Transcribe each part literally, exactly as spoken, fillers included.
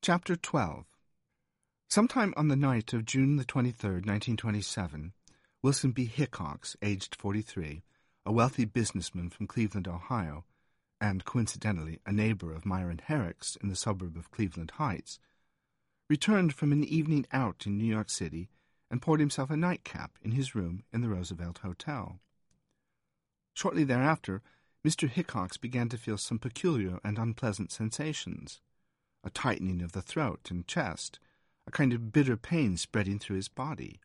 Chapter twelve. Sometime on the night of June the twenty-third, nineteen twenty-seven, Wilson B. Hickox, aged forty-three, a wealthy businessman from Cleveland, Ohio, and coincidentally a neighbor of Myron Herrick's in the suburb of Cleveland Heights, returned from an evening out in New York City and poured himself a nightcap in his room in the Roosevelt Hotel. Shortly thereafter, Mister Hickox began to feel some peculiar and unpleasant sensations. A tightening of the throat and chest, a kind of bitter pain spreading through his body.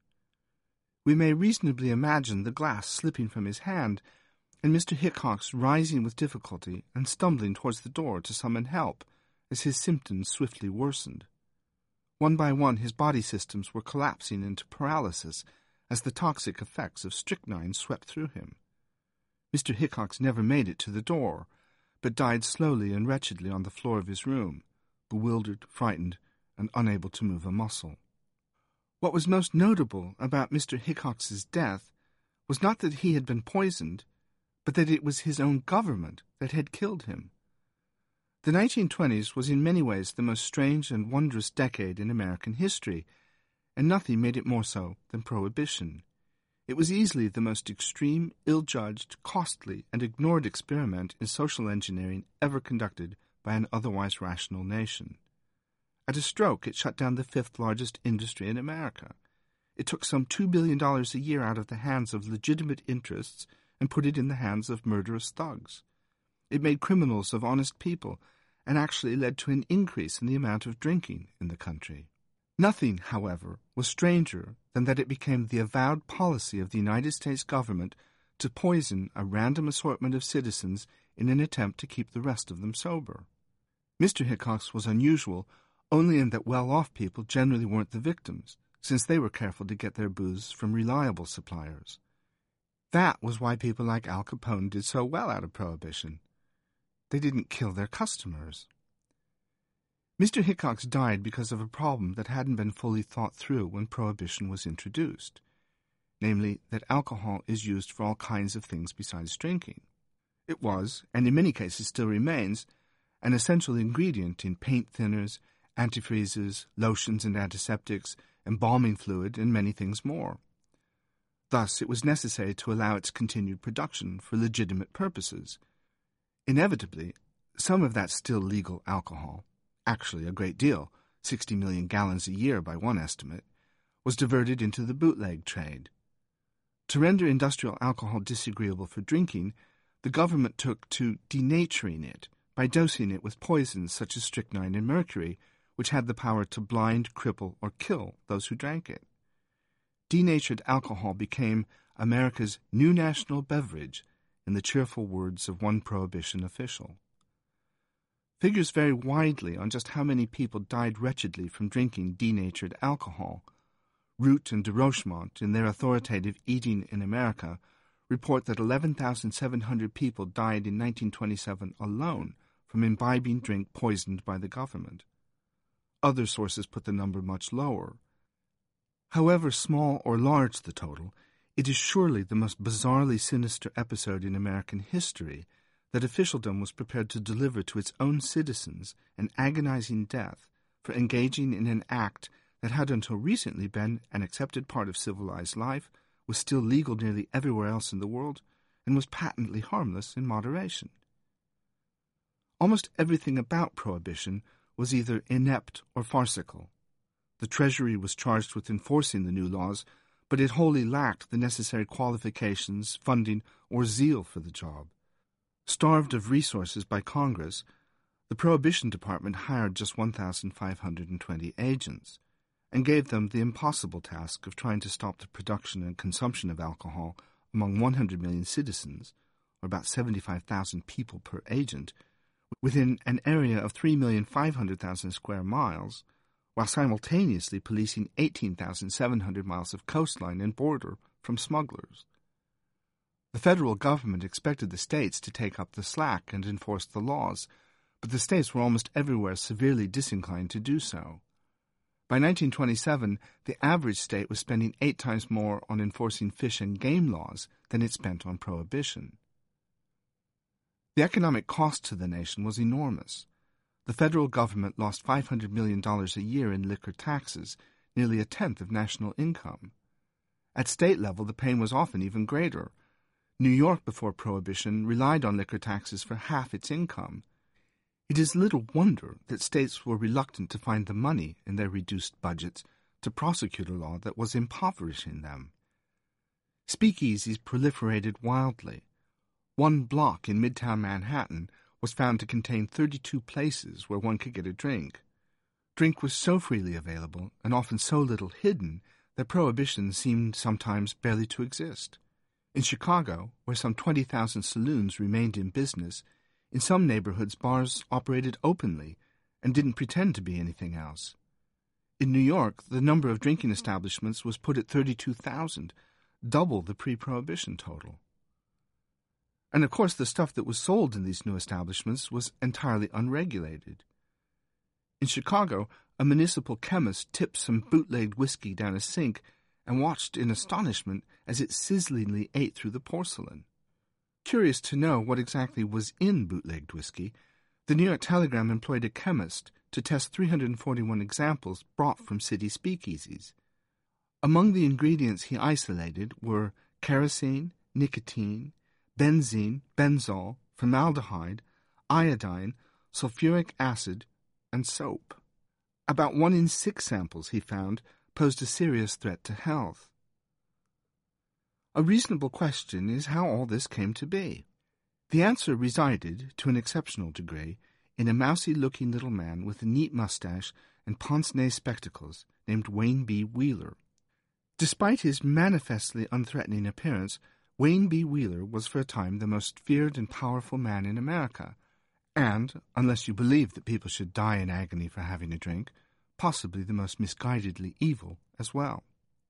We may reasonably imagine the glass slipping from his hand, and Mister Hickox rising with difficulty and stumbling towards the door to summon help as his symptoms swiftly worsened. One by one his body systems were collapsing into paralysis as the toxic effects of strychnine swept through him. Mister Hickox never made it to the door, but died slowly and wretchedly on the floor of his room, bewildered, frightened, and unable to move a muscle. What was most notable about Mister Hickox's death was not that he had been poisoned, but that it was his own government that had killed him. The nineteen twenties was in many ways the most strange and wondrous decade in American history, and nothing made it more so than Prohibition. It was easily the most extreme, ill-judged, costly, and ignored experiment in social engineering ever conducted by an otherwise rational nation. At a stroke, it shut down the fifth largest industry in America. It took some two billion dollars a year out of the hands of legitimate interests and put it in the hands of murderous thugs. It made criminals of honest people and actually led to an increase in the amount of drinking in the country. Nothing, however, was stranger than that it became the avowed policy of the United States government to poison a random assortment of citizens in an attempt to keep the rest of them sober. Mister Hickox was unusual only in that well-off people generally weren't the victims, since they were careful to get their booze from reliable suppliers. That was why people like Al Capone did so well out of Prohibition. They didn't kill their customers. Mister Hickox died because of a problem that hadn't been fully thought through when Prohibition was introduced, namely that alcohol is used for all kinds of things besides drinking. It was, and in many cases still remains, an essential ingredient in paint thinners, antifreezes, lotions and antiseptics, embalming fluid, and many things more. Thus, it was necessary to allow its continued production for legitimate purposes. Inevitably, some of that still legal alcohol, actually a great deal, sixty million gallons a year by one estimate, was diverted into the bootleg trade. To render industrial alcohol disagreeable for drinking, the government took to denaturing it by dosing it with poisons such as strychnine and mercury, which had the power to blind, cripple, or kill those who drank it. Denatured alcohol became America's new national beverage, in the cheerful words of one Prohibition official. Figures vary widely on just how many people died wretchedly from drinking denatured alcohol. Root and de Rochemont, in their authoritative Eating in America, report that eleven thousand seven hundred people died in nineteen twenty-seven alone from imbibing drink poisoned by the government. Other sources put the number much lower. However small or large the total, it is surely the most bizarrely sinister episode in American history that officialdom was prepared to deliver to its own citizens an agonizing death for engaging in an act that had until recently been an accepted part of civilized life, was still legal nearly everywhere else in the world, and was patently harmless in moderation. Almost everything about Prohibition was either inept or farcical. The Treasury was charged with enforcing the new laws, but it wholly lacked the necessary qualifications, funding, or zeal for the job. Starved of resources by Congress, the Prohibition Department hired just one thousand five hundred twenty agents, and gave them the impossible task of trying to stop the production and consumption of alcohol among one hundred million citizens, or about seventy-five thousand people per agent, within an area of three million five hundred thousand square miles, while simultaneously policing eighteen thousand seven hundred miles of coastline and border from smugglers. The federal government expected the states to take up the slack and enforce the laws, but the states were almost everywhere severely disinclined to do so. By nineteen twenty-seven, the average state was spending eight times more on enforcing fish and game laws than it spent on prohibition. The economic cost to the nation was enormous. the federal government lost five hundred million dollars a year in liquor taxes, nearly a tenth of national income. At state level, the pain was often even greater. New York, before Prohibition, relied on liquor taxes for half its income. It is little wonder that states were reluctant to find the money in their reduced budgets to prosecute a law that was impoverishing them. Speakeasies proliferated wildly. One block in Midtown Manhattan was found to contain thirty-two places where one could get a drink. Drink was so freely available, and often so little hidden, that Prohibition seemed sometimes barely to exist. In Chicago, where some twenty thousand saloons remained in business, in some neighborhoods bars operated openly and didn't pretend to be anything else. In New York, the number of drinking establishments was put at thirty-two thousand, double the pre-Prohibition total. And of course the stuff that was sold in these new establishments was entirely unregulated. In Chicago, a municipal chemist tipped some bootlegged whiskey down a sink and watched in astonishment as it sizzlingly ate through the porcelain. Curious to know what exactly was in bootlegged whiskey, the New York Telegram employed a chemist to test three hundred forty-one examples brought from city speakeasies. Among the ingredients he isolated were kerosene, nicotine, benzene, benzol, formaldehyde, iodine, sulfuric acid, and soap. About one in six samples, he found, posed a serious threat to health. A reasonable question is how all this came to be. The answer resided, to an exceptional degree, in a mousy-looking little man with a neat mustache and pince-nez spectacles named Wayne B. Wheeler. Despite his manifestly unthreatening appearance, Wayne B. Wheeler was for a time the most feared and powerful man in America, and, unless you believe that people should die in agony for having a drink, possibly the most misguidedly evil as well.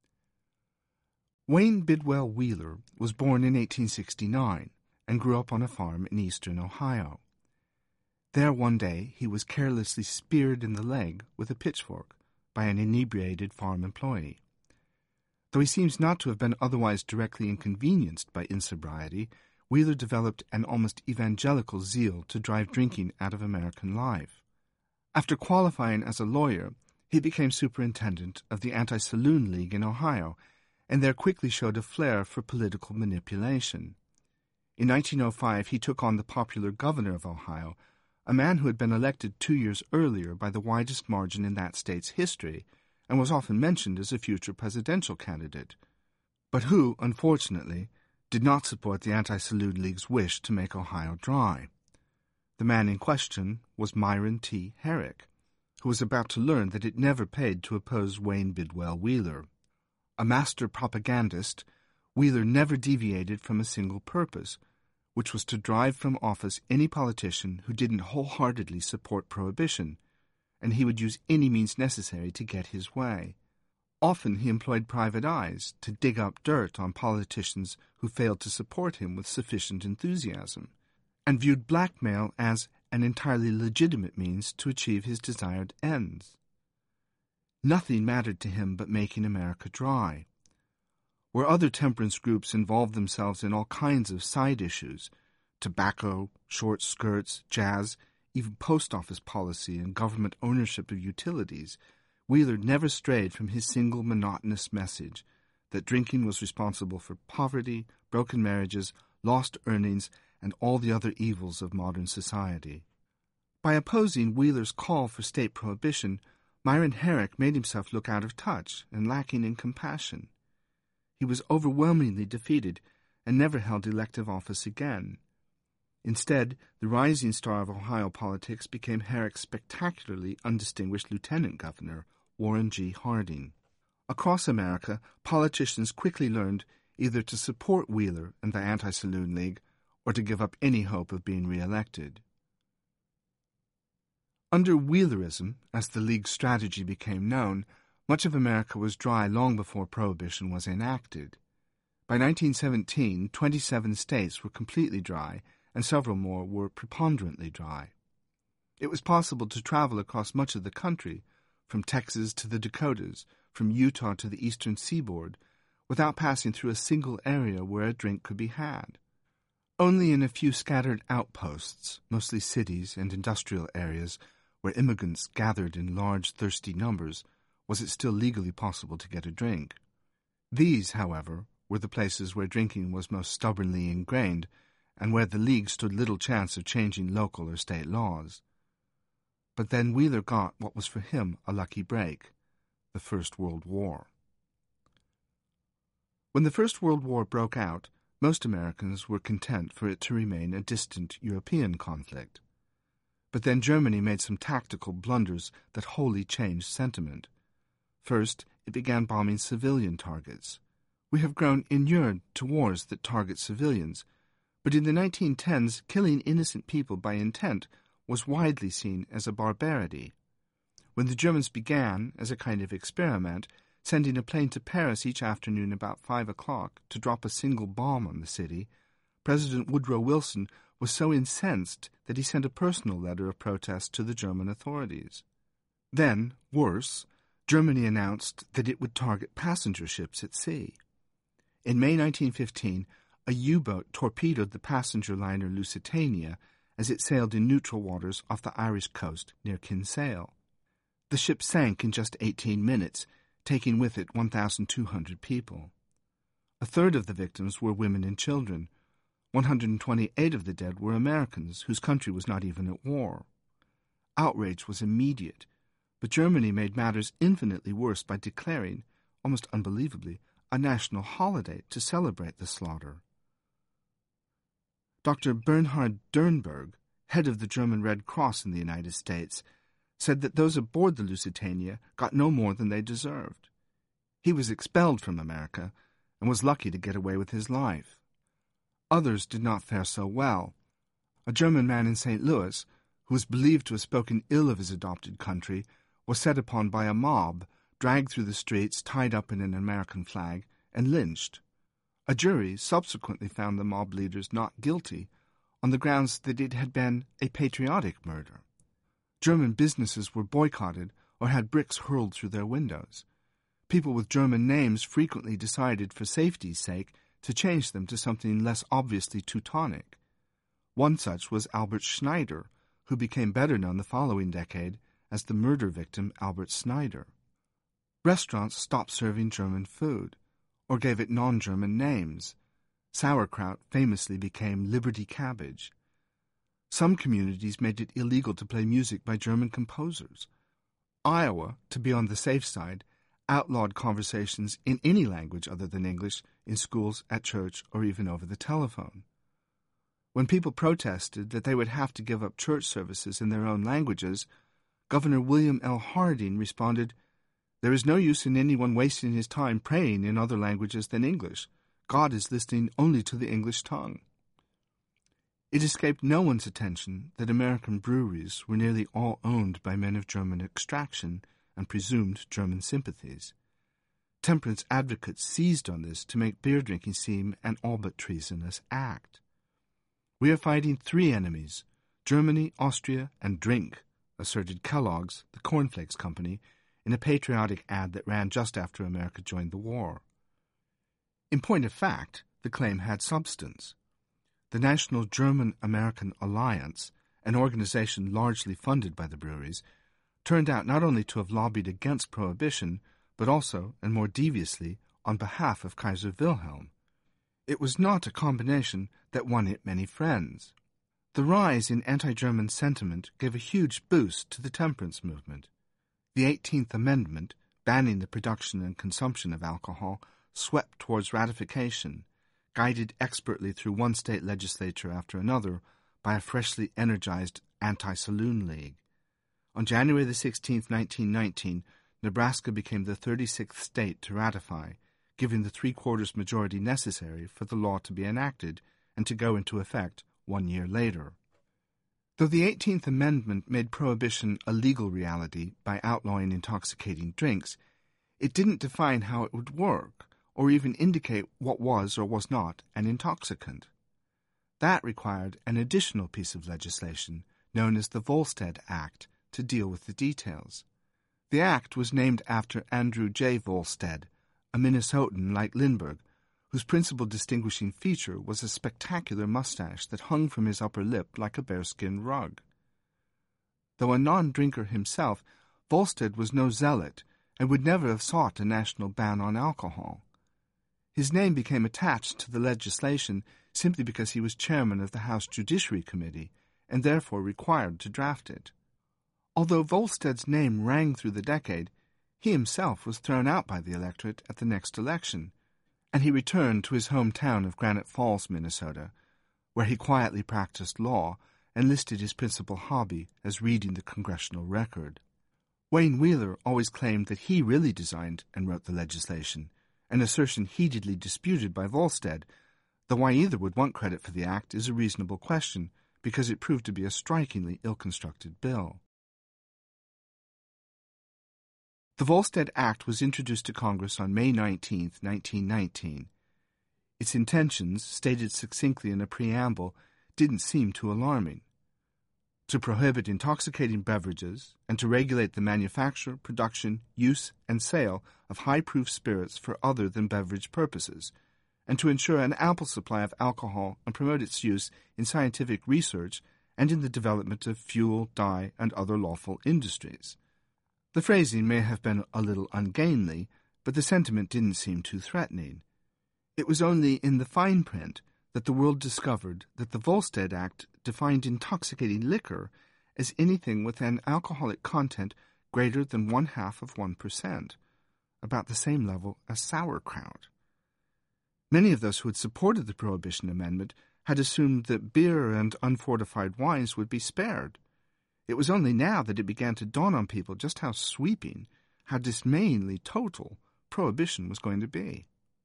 Wayne Bidwell Wheeler was born in eighteen sixty-nine and grew up on a farm in eastern Ohio. There one day he was carelessly speared in the leg with a pitchfork by an inebriated farm employee. Though he seems not to have been otherwise directly inconvenienced by insobriety, Wheeler developed an almost evangelical zeal to drive drinking out of American life. After qualifying as a lawyer, he became superintendent of the Anti-Saloon League in Ohio, and there quickly showed a flair for political manipulation. In nineteen oh five, he took on the popular governor of Ohio, a man who had been elected two years earlier by the widest margin in that state's history, and was often mentioned as a future presidential candidate, but who, unfortunately, did not support the Anti-Saloon League's wish to make Ohio dry. The man in question was Myron T. Herrick, who was about to learn that it never paid to oppose Wayne Bidwell Wheeler. A master propagandist, Wheeler never deviated from a single purpose, which was to drive from office any politician who didn't wholeheartedly support Prohibition, and he would use any means necessary to get his way. Often he employed private eyes to dig up dirt on politicians who failed to support him with sufficient enthusiasm, and viewed blackmail as an entirely legitimate means to achieve his desired ends. Nothing mattered to him but making America dry. Where other temperance groups involved themselves in all kinds of side issues, tobacco, short skirts, jazz, even post office policy and government ownership of utilities, Wheeler never strayed from his single monotonous message that drinking was responsible for poverty, broken marriages, lost earnings, and all the other evils of modern society. By opposing Wheeler's call for state prohibition, Myron Herrick made himself look out of touch and lacking in compassion. He was overwhelmingly defeated and never held elective office again. Instead, the rising star of Ohio politics became Herrick's spectacularly undistinguished lieutenant governor, Warren G. Harding. Across America, politicians quickly learned either to support Wheeler and the Anti-Saloon League or to give up any hope of being re-elected. Under Wheelerism, as the League's strategy became known, much of America was dry long before Prohibition was enacted. By nineteen seventeen, twenty-seven states were completely dry, and several more were preponderantly dry. It was possible to travel across much of the country, from Texas to the Dakotas, from Utah to the eastern seaboard, without passing through a single area where a drink could be had. Only in a few scattered outposts, mostly cities and industrial areas, where immigrants gathered in large, thirsty numbers, was it still legally possible to get a drink. These, however, were the places where drinking was most stubbornly ingrained, and where the League stood little chance of changing local or state laws. But then Wheeler got what was for him a lucky break, the First World War. When the First World War broke out, most Americans were content for it to remain a distant European conflict. But then Germany made some tactical blunders that wholly changed sentiment. First, it began bombing civilian targets. We have grown inured to wars that target civilians, but in the nineteen tens, killing innocent people by intent was widely seen as a barbarity. When the Germans began, as a kind of experiment, sending a plane to Paris each afternoon about five o'clock to drop a single bomb on the city, President Woodrow Wilson was so incensed that he sent a personal letter of protest to the German authorities. Then, worse, Germany announced that it would target passenger ships at sea. In May nineteen fifteen, a U-boat torpedoed the passenger liner Lusitania as it sailed in neutral waters off the Irish coast near Kinsale. The ship sank in just eighteen minutes, taking with it one thousand two hundred people. A third of the victims were women and children. one hundred twenty-eight of the dead were Americans, whose country was not even at war. Outrage was immediate, but Germany made matters infinitely worse by declaring, almost unbelievably, a national holiday to celebrate the slaughter. Doctor Bernhard Dernberg, head of the German Red Cross in the United States, said that those aboard the Lusitania got no more than they deserved. He was expelled from America and was lucky to get away with his life. Others did not fare so well. A German man in Saint Louis, who was believed to have spoken ill of his adopted country, was set upon by a mob, dragged through the streets, tied up in an American flag, and lynched. A jury subsequently found the mob leaders not guilty on the grounds that it had been a patriotic murder. German businesses were boycotted or had bricks hurled through their windows. People with German names frequently decided, for safety's sake, to change them to something less obviously Teutonic. One such was Albert Schneider, who became better known the following decade as the murder victim Albert Snyder. Restaurants stopped serving German food, or gave it non-German names. Sauerkraut famously became Liberty Cabbage. Some communities made it illegal to play music by German composers. Iowa, to be on the safe side, outlawed conversations in any language other than English in schools, at church, or even over the telephone. When people protested that they would have to give up church services in their own languages, Governor William L. Harding responded, "There is no use in anyone wasting his time praying in other languages than English. God is listening only to the English tongue." It escaped no one's attention that American breweries were nearly all owned by men of German extraction and presumed German sympathies. Temperance advocates seized on this to make beer drinking seem an all but treasonous act. "We are fighting three enemies, Germany, Austria, and drink," asserted Kellogg's, the cornflakes company, in a patriotic ad that ran just after America joined the war. In point of fact, the claim had substance. The National German-American Alliance, an organization largely funded by the breweries, turned out not only to have lobbied against prohibition, but also, and more deviously, on behalf of Kaiser Wilhelm. It was not a combination that won it many friends. The rise in anti-German sentiment gave a huge boost to the temperance movement. The eighteenth Amendment, banning the production and consumption of alcohol, swept towards ratification, guided expertly through one state legislature after another by a freshly energized anti-saloon league. On January the sixteenth, nineteen nineteen, Nebraska became the thirty-sixth state to ratify, giving the three-quarters majority necessary for the law to be enacted and to go into effect one year later. Though the eighteenth Amendment made prohibition a legal reality by outlawing intoxicating drinks, it didn't define how it would work, or even indicate what was or was not an intoxicant. That required an additional piece of legislation, known as the Volstead Act, to deal with the details. The act was named after Andrew J. Volstead, a Minnesotan like Lindbergh, whose principal distinguishing feature was a spectacular mustache that hung from his upper lip like a bearskin rug. Though a non-drinker himself, Volstead was no zealot and would never have sought a national ban on alcohol. His name became attached to the legislation simply because he was chairman of the House Judiciary Committee and therefore required to draft it. Although Volstead's name rang through the decade, he himself was thrown out by the electorate at the next election, and he returned to his hometown of Granite Falls, Minnesota, where he quietly practiced law and listed his principal hobby as reading the congressional record. Wayne Wheeler always claimed that he really designed and wrote the legislation, an assertion heatedly disputed by Volstead, though why either would want credit for the act is a reasonable question, because it proved to be a strikingly ill-constructed bill. The Volstead Act was introduced to Congress on May nineteenth, nineteen nineteen. Its intentions, stated succinctly in a preamble, didn't seem too alarming: to prohibit intoxicating beverages and to regulate the manufacture, production, use, and sale of high-proof spirits for other than beverage purposes, and to ensure an ample supply of alcohol and promote its use in scientific research and in the development of fuel, dye, and other lawful industries. The phrasing may have been a little ungainly, but the sentiment didn't seem too threatening. It was only in the fine print that the world discovered that the Volstead Act defined intoxicating liquor as anything with an alcoholic content greater than one-half of one percent, about the same level as sauerkraut. Many of those who had supported the Prohibition Amendment had assumed that beer and unfortified wines would be spared. It was only now that it began to dawn on people just how sweeping, how dismayingly total, Prohibition was going to be.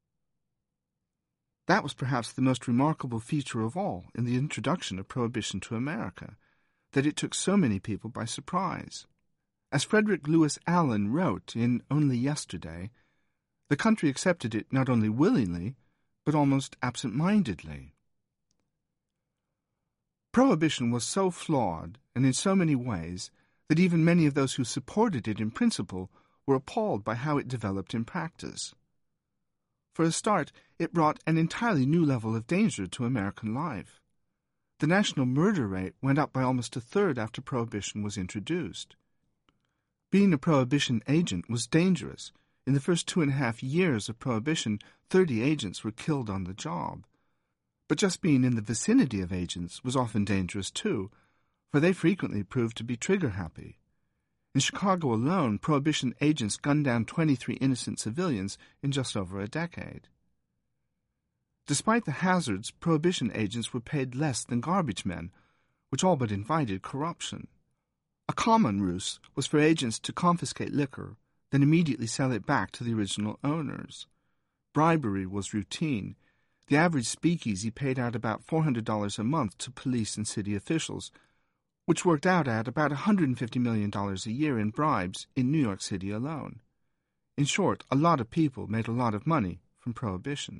That was perhaps the most remarkable feature of all in the introduction of Prohibition to America, that it took so many people by surprise. As Frederick Lewis Allen wrote in Only Yesterday, the country accepted it not only willingly, but almost absent-mindedly. Prohibition was so flawed, and in so many ways, that even many of those who supported it in principle were appalled by how it developed in practice. For a start, it brought an entirely new level of danger to American life. The national murder rate went up by almost a third after Prohibition was introduced. Being a Prohibition agent was dangerous. In the first two and a half years of Prohibition, thirty agents were killed on the job. But just being in the vicinity of agents was often dangerous too, for they frequently proved to be trigger-happy. In Chicago alone, Prohibition agents gunned down twenty-three innocent civilians in just over a decade. Despite the hazards, Prohibition agents were paid less than garbage men, which all but invited corruption. A common ruse was for agents to confiscate liquor, then immediately sell it back to the original owners. Bribery was routine. The average speakeasy paid out about four hundred dollars a month to police and city officials, which worked out at about one hundred fifty million dollars a year in bribes in New York City alone. In short, a lot of people made a lot of money from Prohibition.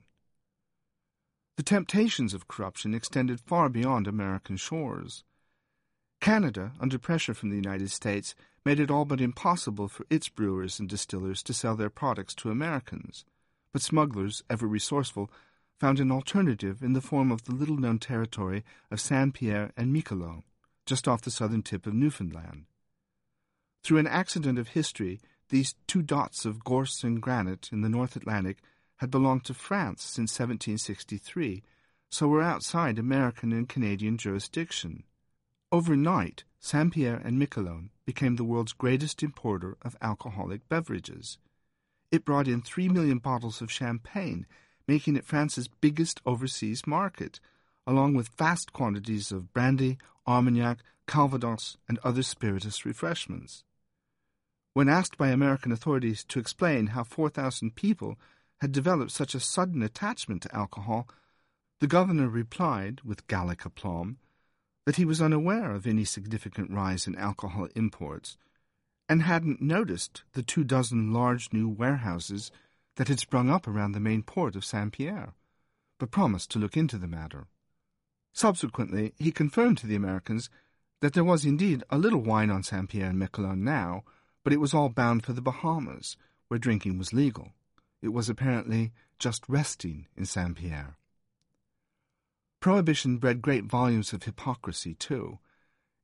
The temptations of corruption extended far beyond American shores. Canada, under pressure from the United States, made it all but impossible for its brewers and distillers to sell their products to Americans, but smugglers, ever resourceful, found an alternative in the form of the little-known territory of Saint-Pierre and Miquelon, just off the southern tip of Newfoundland. Through an accident of history, these two dots of gorse and granite in the North Atlantic had belonged to France since seventeen sixty-three, so were outside American and Canadian jurisdiction. Overnight, Saint-Pierre and Miquelon became the world's greatest importer of alcoholic beverages. It brought in three million bottles of champagne, making it France's biggest overseas market, along with vast quantities of brandy, Armagnac, Calvados, and other spirituous refreshments. When asked by American authorities to explain how four thousand people had developed such a sudden attachment to alcohol, the governor replied, with Gallic aplomb, that he was unaware of any significant rise in alcohol imports, and hadn't noticed the two dozen large new warehouses that had sprung up around the main port of Saint-Pierre, but promised to look into the matter. Subsequently, he confirmed to the Americans that there was indeed a little wine on Saint-Pierre and Miquelon now, but it was all bound for the Bahamas, where drinking was legal. It was apparently just resting in Saint-Pierre. Prohibition bred great volumes of hypocrisy, too.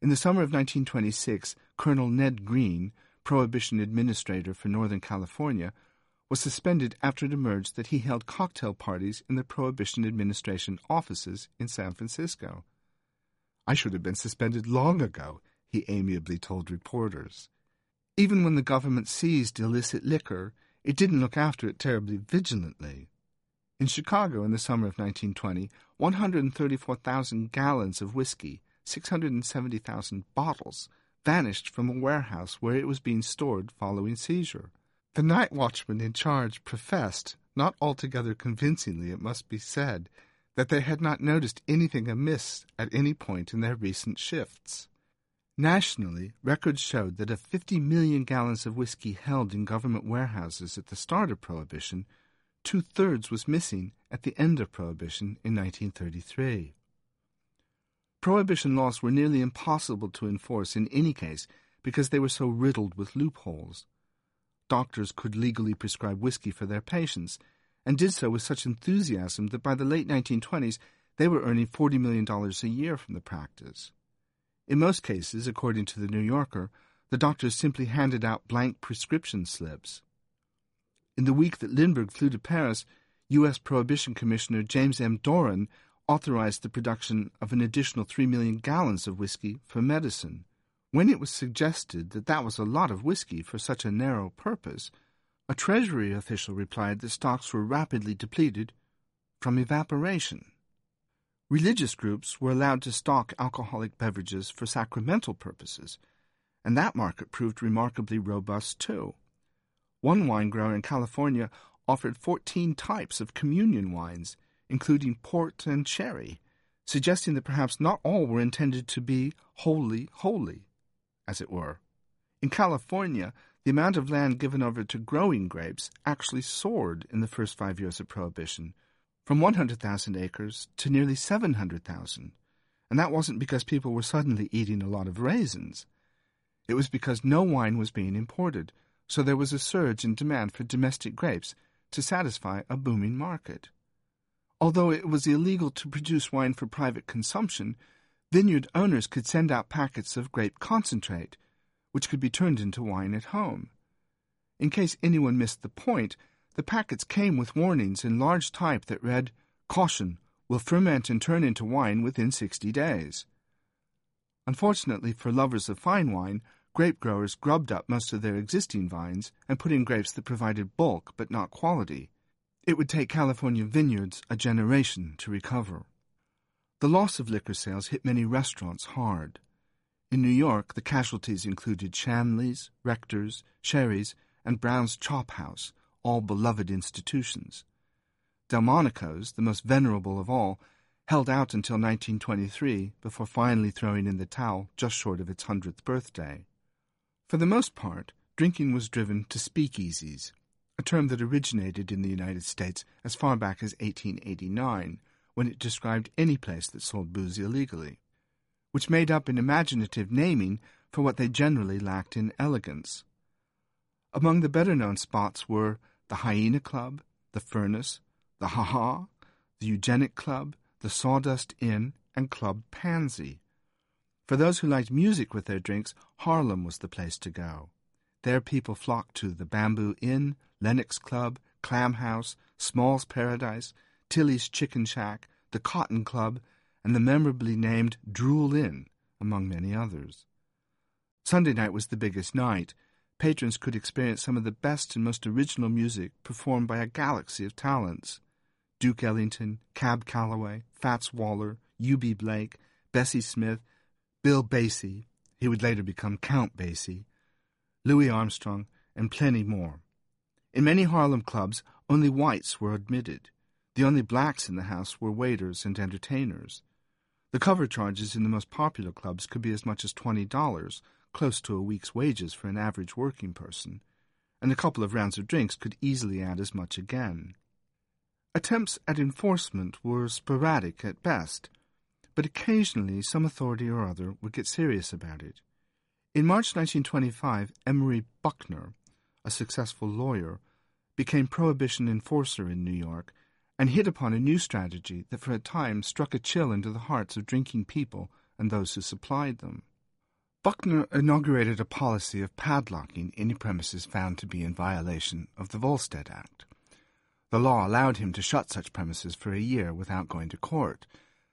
In the summer of nineteen twenty-six, Colonel Ned Green, Prohibition Administrator for Northern California, was suspended after it emerged that he held cocktail parties in the Prohibition Administration offices in San Francisco. "I should have been suspended long ago," he amiably told reporters. Even when the government seized illicit liquor, it didn't look after it terribly vigilantly. In Chicago in the summer of nineteen twenty, one hundred thirty-four thousand gallons of whiskey, six hundred seventy thousand bottles, vanished from a warehouse where it was being stored following seizure. The night watchman in charge professed, not altogether convincingly it must be said, that they had not noticed anything amiss at any point in their recent shifts. Nationally, records showed that of fifty million gallons of whiskey held in government warehouses at the start of Prohibition, two-thirds was missing at the end of Prohibition in nineteen thirty-three. Prohibition laws were nearly impossible to enforce in any case because they were so riddled with loopholes. Doctors could legally prescribe whiskey for their patients, and did so with such enthusiasm that by the late nineteen twenties they were earning forty million dollars a year from the practice. In most cases, according to the New Yorker, the doctors simply handed out blank prescription slips. In the week that Lindbergh flew to Paris, U S Prohibition Commissioner James M. Doran authorized the production of an additional three million gallons of whiskey for medicine. When it was suggested that that was a lot of whiskey for such a narrow purpose, a Treasury official replied that stocks were rapidly depleted from evaporation. Religious groups were allowed to stock alcoholic beverages for sacramental purposes, and that market proved remarkably robust too. One wine grower in California offered fourteen types of communion wines, including port and sherry, suggesting that perhaps not all were intended to be wholly holy, as it were. In California, the amount of land given over to growing grapes actually soared in the first five years of Prohibition, from one hundred thousand acres to nearly seven hundred thousand, and that wasn't because people were suddenly eating a lot of raisins. It was because no wine was being imported, so there was a surge in demand for domestic grapes to satisfy a booming market. Although it was illegal to produce wine for private consumption, vineyard owners could send out packets of grape concentrate, which could be turned into wine at home. In case anyone missed the point, the packets came with warnings in large type that read, "Caution, will ferment and turn into wine within sixty days." Unfortunately for lovers of fine wine, grape growers grubbed up most of their existing vines and put in grapes that provided bulk but not quality. It would take California vineyards a generation to recover. The loss of liquor sales hit many restaurants hard. In New York, the casualties included Shanley's, Rector's, Sherry's, and Brown's Chop House, all beloved institutions. Delmonico's, the most venerable of all, held out until nineteen twenty-three before finally throwing in the towel just short of its hundredth birthday. For the most part, drinking was driven to speakeasies, a term that originated in the United States as far back as eighteen eighty-nine, when it described any place that sold booze illegally, which made up an imaginative naming for what they generally lacked in elegance. Among the better-known spots were the Hyena Club, the Furnace, the Ha Ha, the Eugenic Club, the Sawdust Inn, and Club Pansy. For those who liked music with their drinks, Harlem was the place to go. There people flocked to the Bamboo Inn, Lenox Club, Clam House, Small's Paradise, Tilly's Chicken Shack, the Cotton Club, and the memorably named Drool Inn, among many others. Sunday night was the biggest night. Patrons could experience some of the best and most original music performed by a galaxy of talents. Duke Ellington, Cab Calloway, Fats Waller, U B Blake, Bessie Smith, Bill Basie, he would later become Count Basie, Louis Armstrong, and plenty more. In many Harlem clubs, only whites were admitted. The only blacks in the house were waiters and entertainers. The cover charges in the most popular clubs could be as much as twenty dollars, close to a week's wages for an average working person, and a couple of rounds of drinks could easily add as much again. Attempts at enforcement were sporadic at best, but occasionally some authority or other would get serious about it. In March nineteen twenty-five, Emory Buckner, a successful lawyer, became prohibition enforcer in New York and hit upon a new strategy that for a time struck a chill into the hearts of drinking people and those who supplied them. Buckner inaugurated a policy of padlocking any premises found to be in violation of the Volstead Act. The law allowed him to shut such premises for a year without going to court.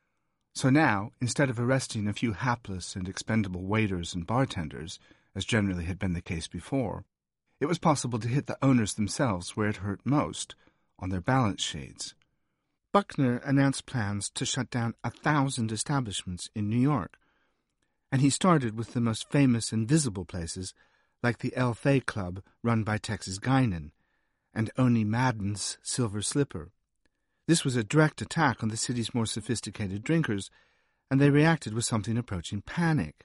So now, instead of arresting a few hapless and expendable waiters and bartenders, as generally had been the case before, it was possible to hit the owners themselves where it hurt most, on their balance sheets. Buckner announced plans to shut down a thousand establishments in New York, and he started with the most famous and visible places, like the El Fay Club run by Texas Guinan, and Owney Madden's Silver Slipper. This was a direct attack on the city's more sophisticated drinkers, and they reacted with something approaching panic.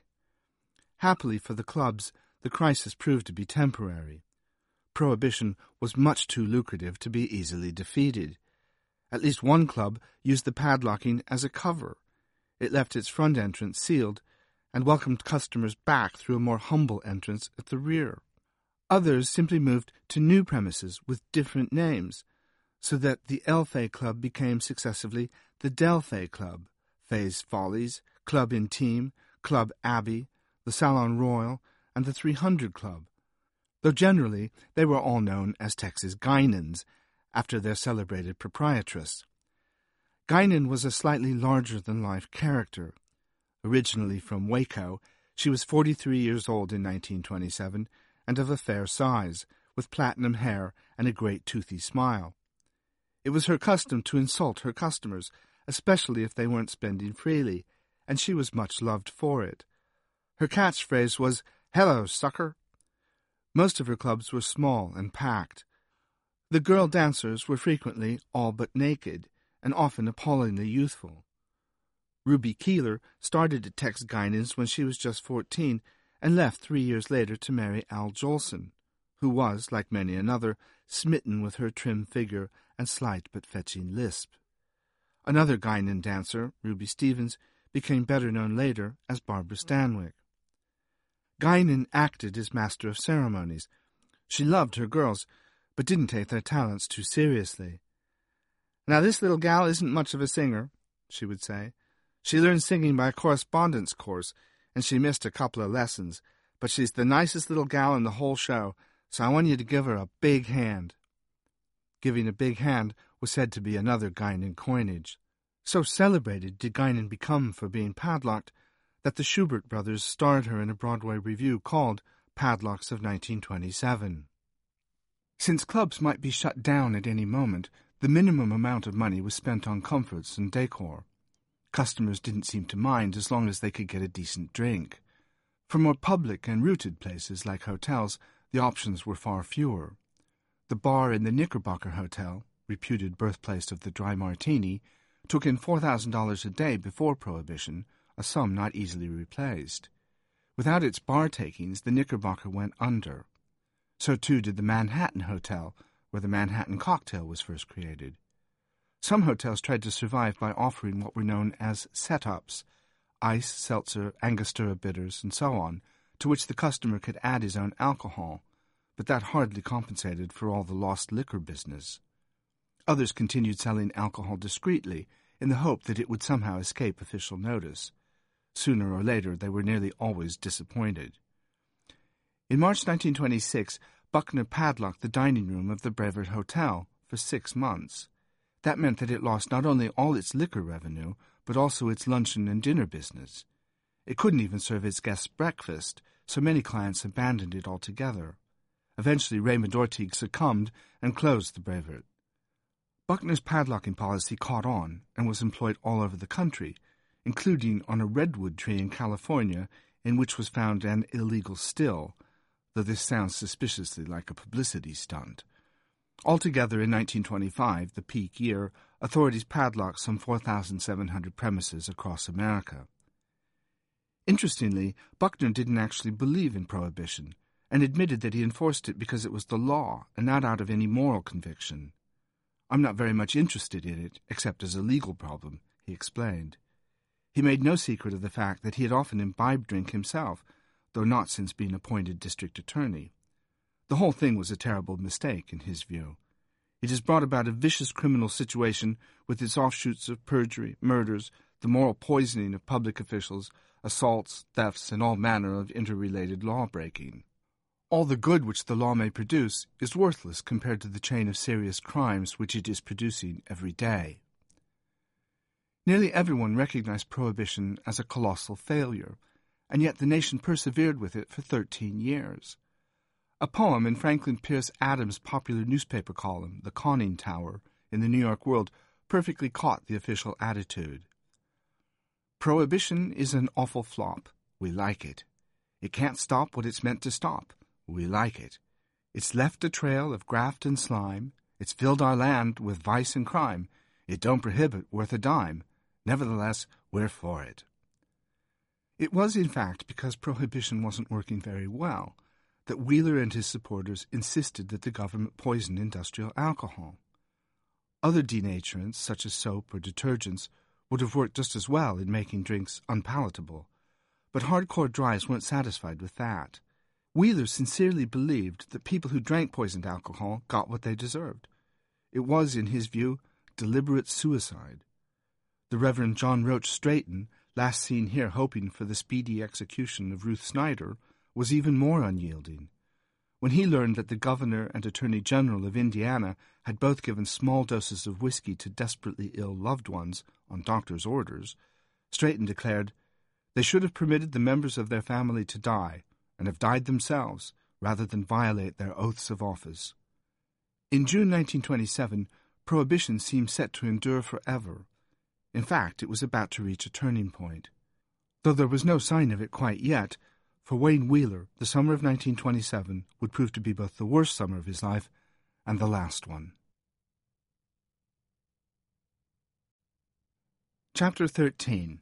Happily for the clubs, the crisis proved to be temporary. Prohibition was much too lucrative to be easily defeated. At least one club used the padlocking as a cover. It left its front entrance sealed and welcomed customers back through a more humble entrance at the rear. Others simply moved to new premises with different names, so that the El Fay Club became successively the Del Fay Club, Fay's Follies, Club Intime, Club Abbey, the Salon Royal, and the three hundred Club, though generally they were all known as Texas Guinans, after their celebrated proprietress. Guinan was a slightly larger-than-life character. Originally from Waco, she was forty-three years old in nineteen twenty-seven and of a fair size, with platinum hair and a great toothy smile. It was her custom to insult her customers, especially if they weren't spending freely, and she was much loved for it. Her catchphrase was, "Hello, sucker." Most of her clubs were small and packed. The girl dancers were frequently all but naked, and often appallingly youthful. Ruby Keeler started at Tex Guinan's when she was just fourteen, and left three years later to marry Al Jolson, who was, like many another, smitten with her trim figure and slight but fetching lisp. Another Guinan dancer, Ruby Stevens, became better known later as Barbara Stanwyck. Guinan acted as master of ceremonies. She loved her girls, but didn't take their talents too seriously. "Now this little gal isn't much of a singer," she would say. "She learned singing by a correspondence course, and she missed a couple of lessons, but she's the nicest little gal in the whole show, so I want you to give her a big hand." Giving a big hand was said to be another Guinan coinage. So celebrated did Guinan become for being padlocked that the Schubert brothers starred her in a Broadway revue called Padlocks of nineteen twenty-seven. Since clubs might be shut down at any moment, the minimum amount of money was spent on comforts and decor. Customers didn't seem to mind as long as they could get a decent drink. For more public and rooted places like hotels, the options were far fewer. The bar in the Knickerbocker Hotel, reputed birthplace of the dry martini, took in four thousand dollars a day before Prohibition, a sum not easily replaced. Without its bar takings, the Knickerbocker went under. So too did the Manhattan Hotel, where the Manhattan cocktail was first created. Some hotels tried to survive by offering what were known as set-ups, ice, seltzer, Angostura bitters, and so on, to which the customer could add his own alcohol, but that hardly compensated for all the lost liquor business. Others continued selling alcohol discreetly, in the hope that it would somehow escape official notice. Sooner or later, they were nearly always disappointed. In March nineteen twenty-six, Buckner padlocked the dining room of the Brevard Hotel for six months. That meant that it lost not only all its liquor revenue, but also its luncheon and dinner business. It couldn't even serve its guests breakfast, so many clients abandoned it altogether. Eventually, Raymond Ortigue succumbed and closed the Brevard. Buckner's padlocking policy caught on and was employed all over the country, including on a redwood tree in California in which was found an illegal still, though this sounds suspiciously like a publicity stunt. Altogether, in nineteen twenty-five, the peak year, authorities padlocked some four thousand seven hundred premises across America. Interestingly, Buckner didn't actually believe in Prohibition, and admitted that he enforced it because it was the law and not out of any moral conviction. "I'm not very much interested in it, except as a legal problem," he explained. He made no secret of the fact that he had often imbibed drink himself, though not since being appointed district attorney. The whole thing was a terrible mistake, in his view. It has brought about a vicious criminal situation with its offshoots of perjury, murders, the moral poisoning of public officials, assaults, thefts, and all manner of interrelated law-breaking. All the good which the law may produce is worthless compared to the chain of serious crimes which it is producing every day. Nearly everyone recognized Prohibition as a colossal failure, and yet the nation persevered with it for thirteen years. A poem in Franklin Pierce Adams' popular newspaper column, The Conning Tower, in the New York World, perfectly caught the official attitude. Prohibition is an awful flop. We like it. It can't stop what it's meant to stop. We like it. It's left a trail of graft and slime. It's filled our land with vice and crime. It don't prohibit worth a dime. Nevertheless, we're for it. It was, in fact, because Prohibition wasn't working very well that Wheeler and his supporters insisted that the government poison industrial alcohol. Other denaturants, such as soap or detergents, would have worked just as well in making drinks unpalatable, but hardcore drives weren't satisfied with that. Wheeler sincerely believed that people who drank poisoned alcohol got what they deserved. It was, in his view, deliberate suicide. The Reverend John Roach Straighton, last seen here hoping for the speedy execution of Ruth Snyder, was even more unyielding. When he learned that the Governor and Attorney General of Indiana had both given small doses of whiskey to desperately ill loved ones on doctors' orders, Straighton declared, "They should have permitted the members of their family to die, and have died themselves, rather than violate their oaths of office." In June nineteen twenty-seven, Prohibition seemed set to endure forever. In fact, it was about to reach a turning point. Though there was no sign of it quite yet, for Wayne Wheeler, the summer of nineteen twenty-seven would prove to be both the worst summer of his life and the last one. Chapter thirteen.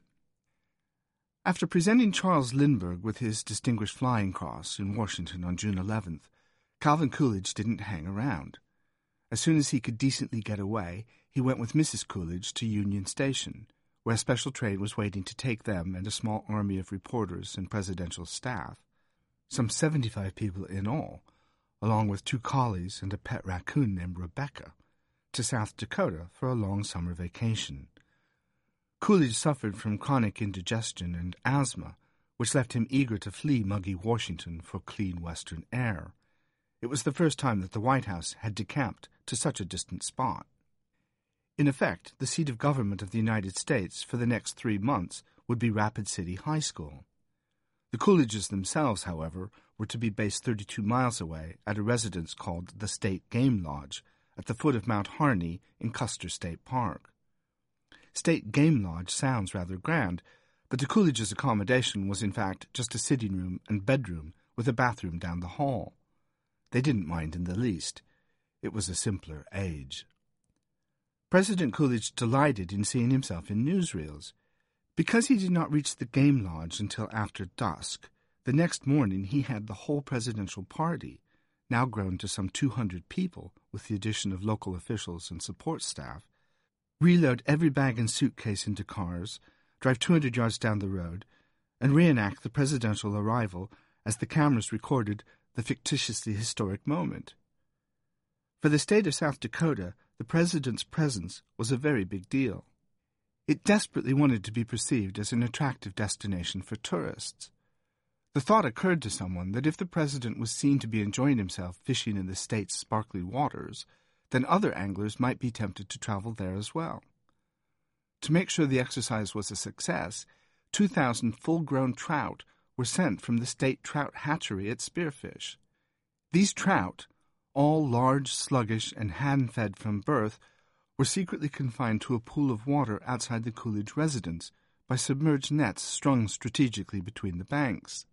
After presenting Charles Lindbergh with his Distinguished Flying Cross in Washington on June eleventh, Calvin Coolidge didn't hang around. As soon as he could decently get away, he went with Missus Coolidge to Union Station, where a special train was waiting to take them and a small army of reporters and presidential staff, some seventy-five people in all, along with two collies and a pet raccoon named Rebecca, to South Dakota for a long summer vacation. Coolidge suffered from chronic indigestion and asthma, which left him eager to flee muggy Washington for clean western air. It was the first time that the White House had decamped to such a distant spot. In effect, the seat of government of the United States for the next three months would be Rapid City High School. The Coolidges themselves, however, were to be based thirty-two miles away at a residence called the State Game Lodge at the foot of Mount Harney in Custer State Park. State Game Lodge sounds rather grand, but the Coolidges' accommodation was in fact just a sitting room and bedroom with a bathroom down the hall. They didn't mind in the least. It was a simpler age. President Coolidge delighted in seeing himself in newsreels. Because he did not reach the game lodge until after dusk, the next morning he had the whole presidential party, now grown to some two hundred people with the addition of local officials and support staff, reload every bag and suitcase into cars, drive two hundred yards down the road, and reenact the presidential arrival as the cameras recorded the fictitiously historic moment. For the state of South Dakota, the president's presence was a very big deal. It desperately wanted to be perceived as an attractive destination for tourists. The thought occurred to someone that if the president was seen to be enjoying himself fishing in the state's sparkling waters, then other anglers might be tempted to travel there as well. To make sure the exercise was a success, two thousand full-grown trout were sent from the state trout hatchery at Spearfish. These trout, all large, sluggish, and hand-fed from birth, were secretly confined to a pool of water outside the Coolidge residence by submerged nets strung strategically between the banks.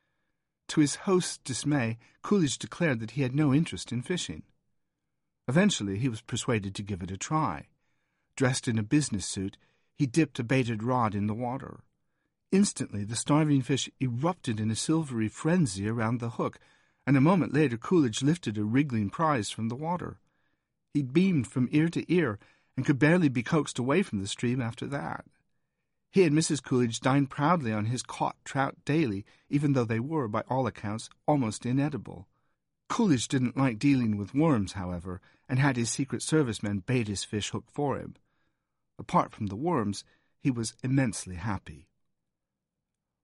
To his host's dismay, Coolidge declared that he had no interest in fishing. Eventually, he was persuaded to give it a try. Dressed in a business suit, he dipped a baited rod in the water. Instantly, the starving fish erupted in a silvery frenzy around the hook, and a moment later Coolidge lifted a wriggling prize from the water. He beamed from ear to ear and could barely be coaxed away from the stream after that. He and Missus Coolidge dined proudly on his caught trout daily, even though they were, by all accounts, almost inedible. Coolidge didn't like dealing with worms, however, and had his Secret Service men bait his fish hook for him. Apart from the worms, he was immensely happy.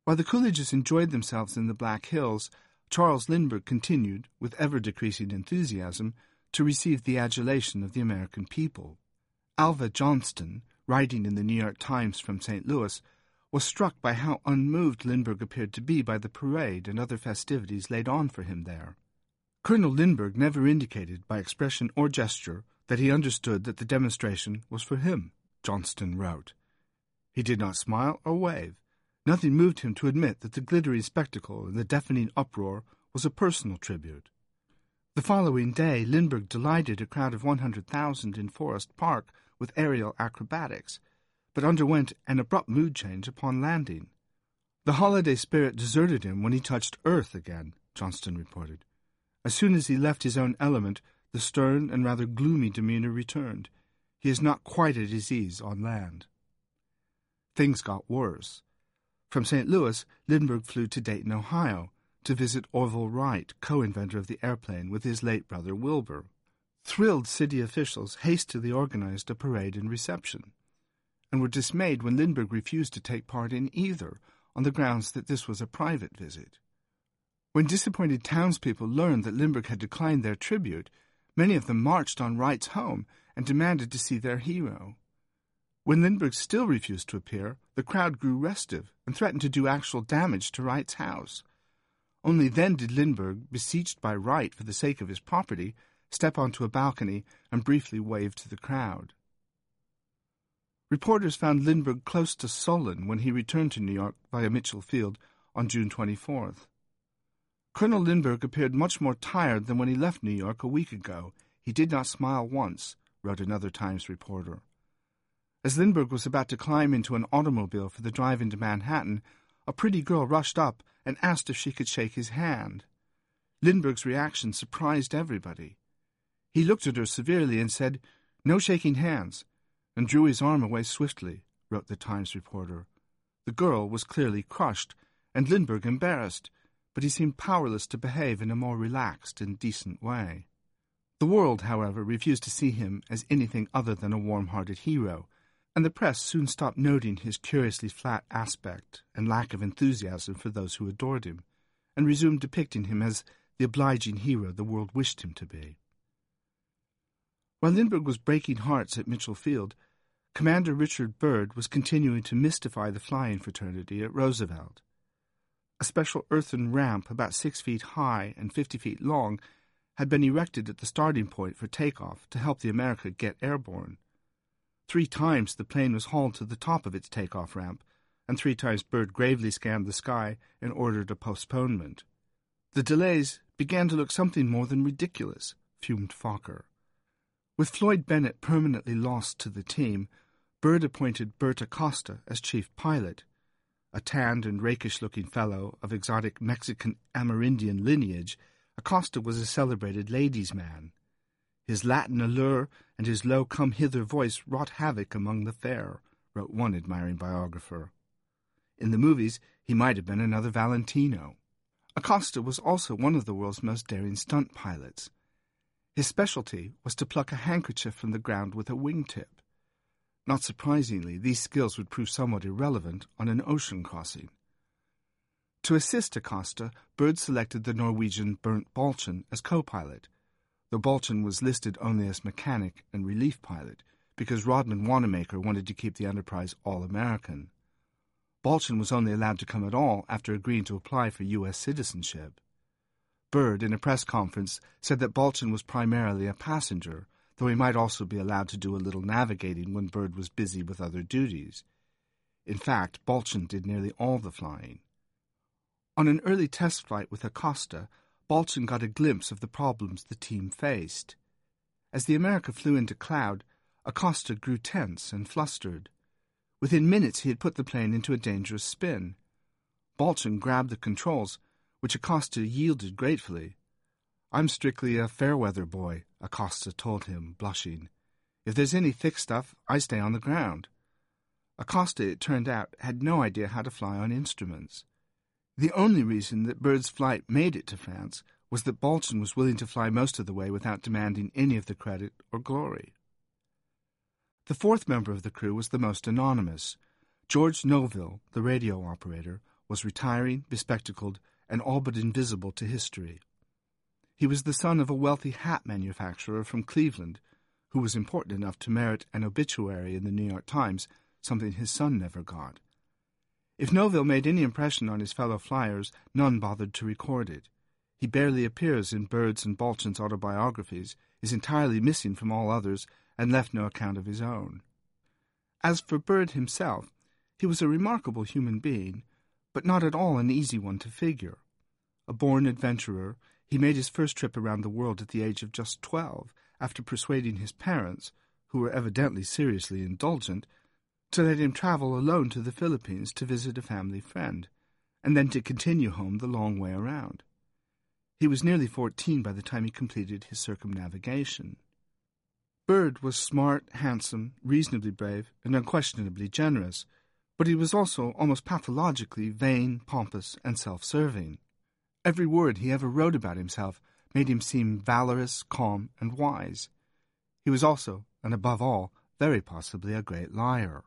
While the Coolidges enjoyed themselves in the Black Hills, Charles Lindbergh continued, with ever-decreasing enthusiasm, to receive the adulation of the American people. Alva Johnston, writing in the New York Times from Saint Louis, was struck by how unmoved Lindbergh appeared to be by the parade and other festivities laid on for him there. Colonel Lindbergh never indicated, by expression or gesture, that he understood that the demonstration was for him, Johnston wrote. He did not smile or wave. Nothing moved him to admit that the glittering spectacle and the deafening uproar was a personal tribute. The following day, Lindbergh delighted a crowd of one hundred thousand in Forest Park with aerial acrobatics, but underwent an abrupt mood change upon landing. The holiday spirit deserted him when he touched earth again, Johnston reported. As soon as he left his own element, the stern and rather gloomy demeanor returned. He is not quite at his ease on land. Things got worse. From Saint Louis, Lindbergh flew to Dayton, Ohio, to visit Orville Wright, co-inventor of the airplane, with his late brother Wilbur. Thrilled city officials hastily organized a parade and reception, and were dismayed when Lindbergh refused to take part in either, on the grounds that this was a private visit. When disappointed townspeople learned that Lindbergh had declined their tribute, many of them marched on Wright's home and demanded to see their hero. When Lindbergh still refused to appear, the crowd grew restive and threatened to do actual damage to Wright's house. Only then did Lindbergh, beseeched by Wright for the sake of his property, step onto a balcony and briefly wave to the crowd. Reporters found Lindbergh close to sullen when he returned to New York via Mitchell Field on June twenty-fourth. Colonel Lindbergh appeared much more tired than when he left New York a week ago. He did not smile once, wrote another Times reporter. As Lindbergh was about to climb into an automobile for the drive into Manhattan, a pretty girl rushed up and asked if she could shake his hand. Lindbergh's reaction surprised everybody. He looked at her severely and said, "No shaking hands," and drew his arm away swiftly, wrote the Times reporter. The girl was clearly crushed, and Lindbergh embarrassed, but he seemed powerless to behave in a more relaxed and decent way. The world, however, refused to see him as anything other than a warm-hearted hero, and the press soon stopped noting his curiously flat aspect and lack of enthusiasm for those who adored him, and resumed depicting him as the obliging hero the world wished him to be. While Lindbergh was breaking hearts at Mitchell Field, Commander Richard Byrd was continuing to mystify the flying fraternity at Roosevelt. A special earthen ramp about six feet high and fifty feet long had been erected at the starting point for takeoff to help the America get airborne. Three times the plane was hauled to the top of its takeoff ramp, and three times Byrd gravely scanned the sky and ordered a postponement. The delays began to look something more than ridiculous, fumed Fokker. With Floyd Bennett permanently lost to the team, Byrd appointed Bert Acosta as chief pilot. A tanned and rakish-looking fellow of exotic Mexican Amerindian lineage, Acosta was a celebrated ladies' man. His Latin allure and his low come-hither voice wrought havoc among the fair, wrote one admiring biographer. In the movies, he might have been another Valentino. Acosta was also one of the world's most daring stunt pilots. His specialty was to pluck a handkerchief from the ground with a wingtip. Not surprisingly, these skills would prove somewhat irrelevant on an ocean crossing. To assist Acosta, Byrd selected the Norwegian Bernt Balchen as co-pilot, though Balchen was listed only as mechanic and relief pilot because Rodman Wanamaker wanted to keep the Enterprise all-American. Balchen was only allowed to come at all after agreeing to apply for U S citizenship. Byrd, in a press conference, said that Balchen was primarily a passenger, though he might also be allowed to do a little navigating when Byrd was busy with other duties. In fact, Balchen did nearly all the flying. On an early test flight with Acosta, Balchen got a glimpse of the problems the team faced. As the America flew into cloud, Acosta grew tense and flustered. Within minutes he had put the plane into a dangerous spin. Balchen grabbed the controls, which Acosta yielded gratefully. "I'm strictly a fair-weather boy," Acosta told him, blushing. "If there's any thick stuff, I stay on the ground." Acosta, it turned out, had no idea how to fly on instruments. The only reason that Byrd's flight made it to France was that Balchen was willing to fly most of the way without demanding any of the credit or glory. The fourth member of the crew was the most anonymous. George Noville, the radio operator, was retiring, bespectacled, and all but invisible to history. He was the son of a wealthy hat manufacturer from Cleveland, who was important enough to merit an obituary in the New York Times, something his son never got. If Noville made any impression on his fellow flyers, none bothered to record it. He barely appears in Bird's and Balchin's autobiographies, is entirely missing from all others, and left no account of his own. As for Bird himself, he was a remarkable human being, but not at all an easy one to figure. A born adventurer, he made his first trip around the world at the age of just twelve, after persuading his parents, who were evidently seriously indulgent, to let him travel alone to the Philippines to visit a family friend, and then to continue home the long way around. He was nearly fourteen by the time he completed his circumnavigation. Bird was smart, handsome, reasonably brave, and unquestionably generous, but he was also almost pathologically vain, pompous, and self-serving. Every word he ever wrote about himself made him seem valorous, calm, and wise. He was also, and above all, very possibly a great liar.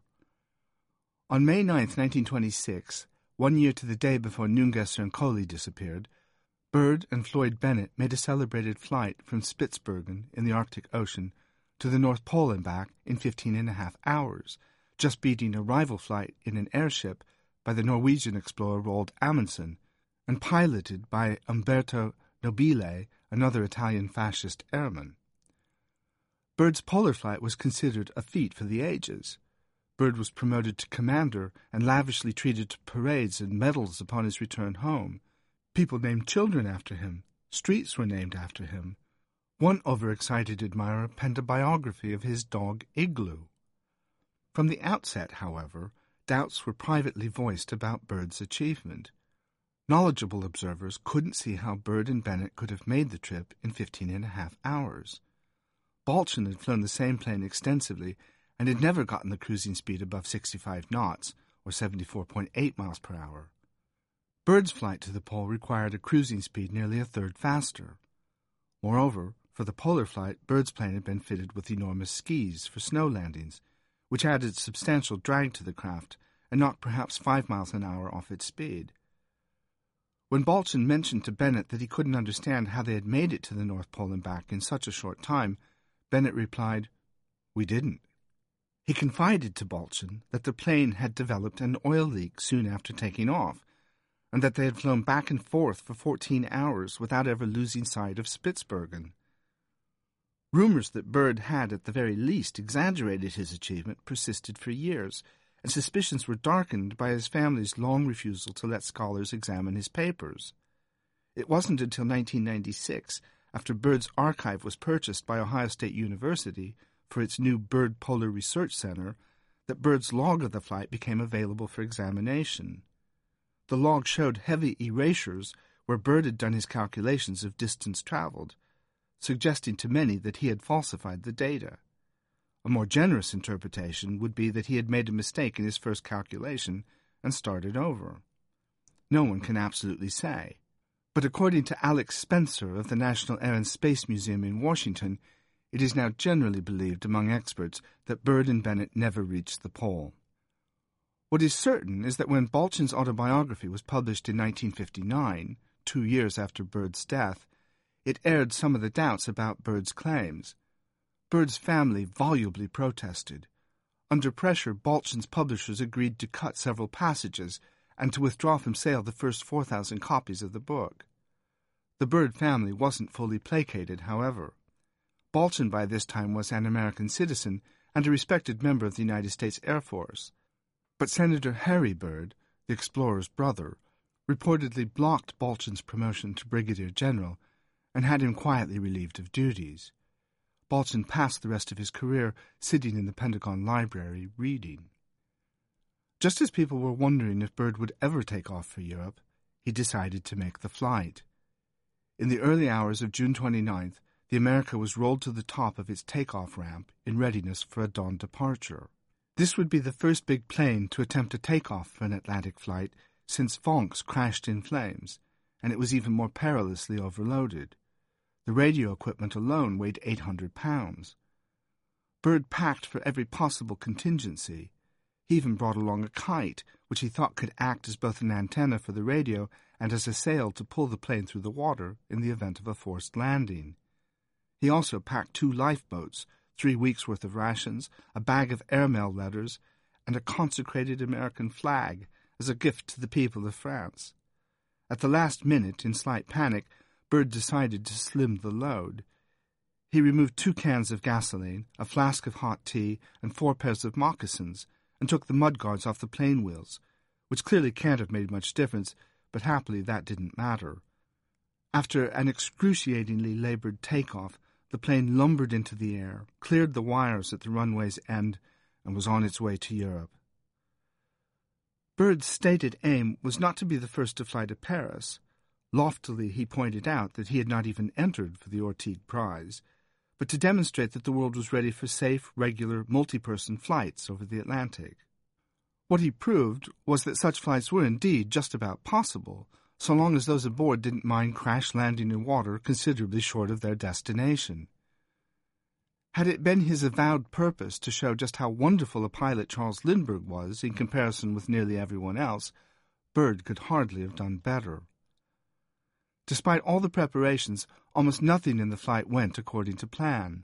On May ninth, nineteen twenty-six, one year to the day before Nungesser and Coley disappeared, Bird and Floyd Bennett made a celebrated flight from Spitsbergen in the Arctic Ocean to the North Pole and back in fifteen and a half hours, just beating a rival flight in an airship by the Norwegian explorer Roald Amundsen, and piloted by Umberto Nobile, another Italian fascist airman. Bird's polar flight was considered a feat for the ages. Bird was promoted to commander and lavishly treated to parades and medals upon his return home. People named children after him. Streets were named after him. One overexcited admirer penned a biography of his dog Igloo. From the outset, however, doubts were privately voiced about Bird's achievement. Knowledgeable observers couldn't see how Bird and Bennett could have made the trip in fifteen and a half hours. Balchin had flown the same plane extensively and had never gotten the cruising speed above sixty-five knots, or seventy-four point eight miles per hour. Bird's flight to the pole required a cruising speed nearly a third faster. Moreover, for the polar flight, Bird's plane had been fitted with enormous skis for snow landings, which added substantial drag to the craft and knocked perhaps five miles an hour off its speed. When Balchin mentioned to Bennett that he couldn't understand how they had made it to the North Pole and back in such a short time, Bennett replied, "We didn't." He confided to Balchin that the plane had developed an oil leak soon after taking off, and that they had flown back and forth for fourteen hours without ever losing sight of Spitsbergen. Rumors that Bird had at the very least exaggerated his achievement persisted for years, and suspicions were darkened by his family's long refusal to let scholars examine his papers. It wasn't until nineteen ninety-six, after Bird's archive was purchased by Ohio State University for its new Bird Polar Research Center, that Bird's log of the flight became available for examination. The log showed heavy erasures where Bird had done his calculations of distance traveled, suggesting to many that he had falsified the data. A more generous interpretation would be that he had made a mistake in his first calculation and started over. No one can absolutely say. But according to Alex Spencer of the National Air and Space Museum in Washington, it is now generally believed among experts that Bird and Bennett never reached the pole. What is certain is that when Balchin's autobiography was published in nineteen fifty-nine, two years after Bird's death, it aired some of the doubts about Bird's claims. Bird's family volubly protested. Under pressure, Balchin's publishers agreed to cut several passages and to withdraw from sale the first four thousand copies of the book. The Bird family wasn't fully placated, however. Balchin by this time was an American citizen and a respected member of the United States Air Force. But Senator Harry Bird, the explorer's brother, reportedly blocked Balchin's promotion to brigadier general and had him quietly relieved of duties. Balchin passed the rest of his career sitting in the Pentagon Library reading. Just as people were wondering if Bird would ever take off for Europe, he decided to make the flight. In the early hours of June twenty-ninth, the America was rolled to the top of its takeoff ramp in readiness for a dawn departure. This would be the first big plane to attempt a takeoff for an Atlantic flight since Fonck's crashed in flames, and it was even more perilously overloaded. The radio equipment alone weighed eight hundred pounds. Bird packed for every possible contingency. He even brought along a kite, which he thought could act as both an antenna for the radio and as a sail to pull the plane through the water in the event of a forced landing. He also packed two lifeboats, three weeks' worth of rations, a bag of airmail letters, and a consecrated American flag as a gift to the people of France. At the last minute, in slight panic, Byrd decided to slim the load. He removed two cans of gasoline, a flask of hot tea, and four pairs of moccasins, and took the mudguards off the plane wheels, which clearly can't have made much difference, but happily that didn't matter. After an excruciatingly laboured takeoff, the plane lumbered into the air, cleared the wires at the runway's end, and was on its way to Europe. Byrd's stated aim was not to be the first to fly to Paris. Loftily he pointed out that he had not even entered for the Ortigue Prize, but to demonstrate that the world was ready for safe, regular, multi-person flights over the Atlantic. What he proved was that such flights were indeed just about possible, so long as those aboard didn't mind crash-landing in water considerably short of their destination. Had it been his avowed purpose to show just how wonderful a pilot Charles Lindbergh was in comparison with nearly everyone else, Byrd could hardly have done better. Despite all the preparations, almost nothing in the flight went according to plan.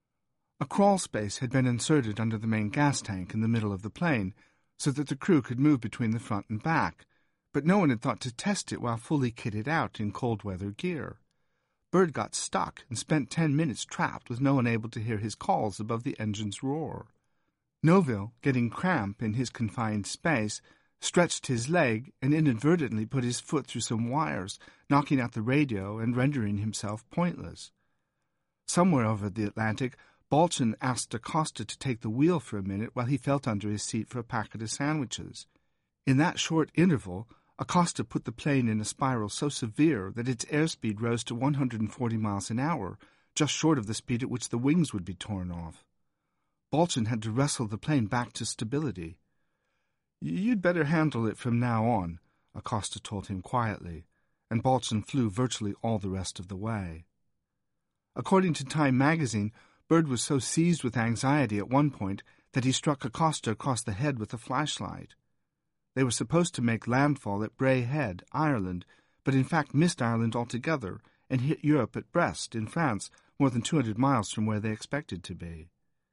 A crawl space had been inserted under the main gas tank in the middle of the plane, so that the crew could move between the front and back, but no one had thought to test it while fully kitted out in cold-weather gear. Byrd got stuck and spent ten minutes trapped with no one able to hear his calls above the engine's roar. Noville, getting cramp in his confined space, stretched his leg and inadvertently put his foot through some wires, knocking out the radio and rendering himself pointless. Somewhere over the Atlantic, Balchin asked Acosta to take the wheel for a minute while he felt under his seat for a packet of sandwiches. In that short interval, Acosta put the plane in a spiral so severe that its airspeed rose to one hundred forty miles an hour, just short of the speed at which the wings would be torn off. Balchin had to wrestle the plane back to stability. "You'd better handle it from now on," Acosta told him quietly, and Balchin flew virtually all the rest of the way. According to Time magazine, Byrd was so seized with anxiety at one point that he struck Acosta across the head with a flashlight. They were supposed to make landfall at Bray Head, Ireland, but in fact missed Ireland altogether and hit Europe at Brest, in France, more than two hundred miles from where they expected to be.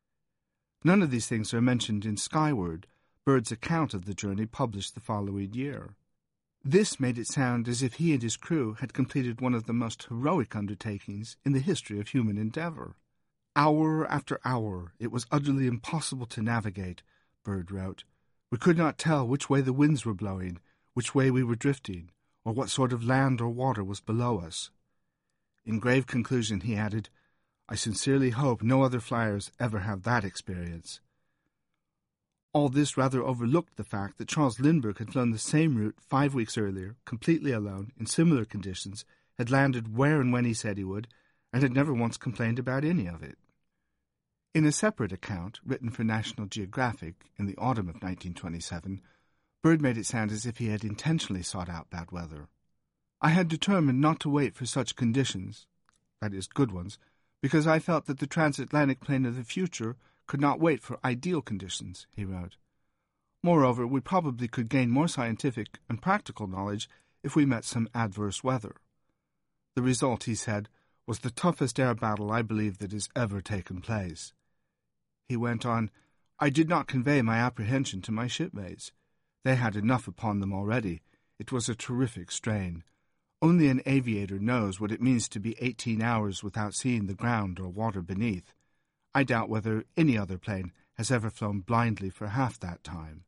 None of these things are mentioned in Skyward, Byrd's account of the journey published the following year. This made it sound as if he and his crew had completed one of the most heroic undertakings in the history of human endeavor. Hour after hour it was utterly impossible to navigate, Byrd wrote. We could not tell which way the winds were blowing, which way we were drifting, or what sort of land or water was below us. In grave conclusion he added, I sincerely hope no other flyers ever have that experience. All this rather overlooked the fact that Charles Lindbergh had flown the same route five weeks earlier, completely alone, in similar conditions, had landed where and when he said he would, and had never once complained about any of it. In a separate account, written for National Geographic in the autumn of nineteen twenty-seven, Byrd made it sound as if he had intentionally sought out bad weather. I had determined not to wait for such conditions, that is, good ones, because I felt that the transatlantic plane of the future could not wait for ideal conditions, he wrote. Moreover, we probably could gain more scientific and practical knowledge if we met some adverse weather. The result, he said, was the toughest air battle I believe that has ever taken place. He went on, I did not convey my apprehension to my shipmates. They had enough upon them already. It was a terrific strain. Only an aviator knows what it means to be eighteen hours without seeing the ground or water beneath. I doubt whether any other plane has ever flown blindly for half that time.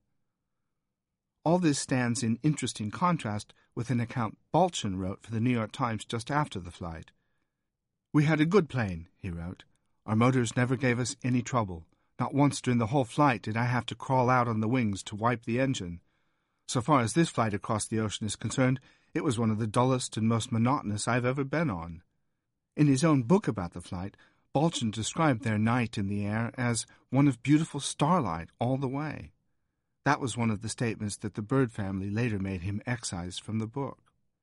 All this stands in interesting contrast with an account Balchin wrote for the New York Times just after the flight. We had a good plane, he wrote. Our motors never gave us any trouble. Not once during the whole flight did I have to crawl out on the wings to wipe the engine. So far as this flight across the ocean is concerned, it was one of the dullest and most monotonous I've ever been on. In his own book about the flight, Balchin described their night in the air as one of beautiful starlight all the way. That was one of the statements that the Byrd family later made him excise from the book.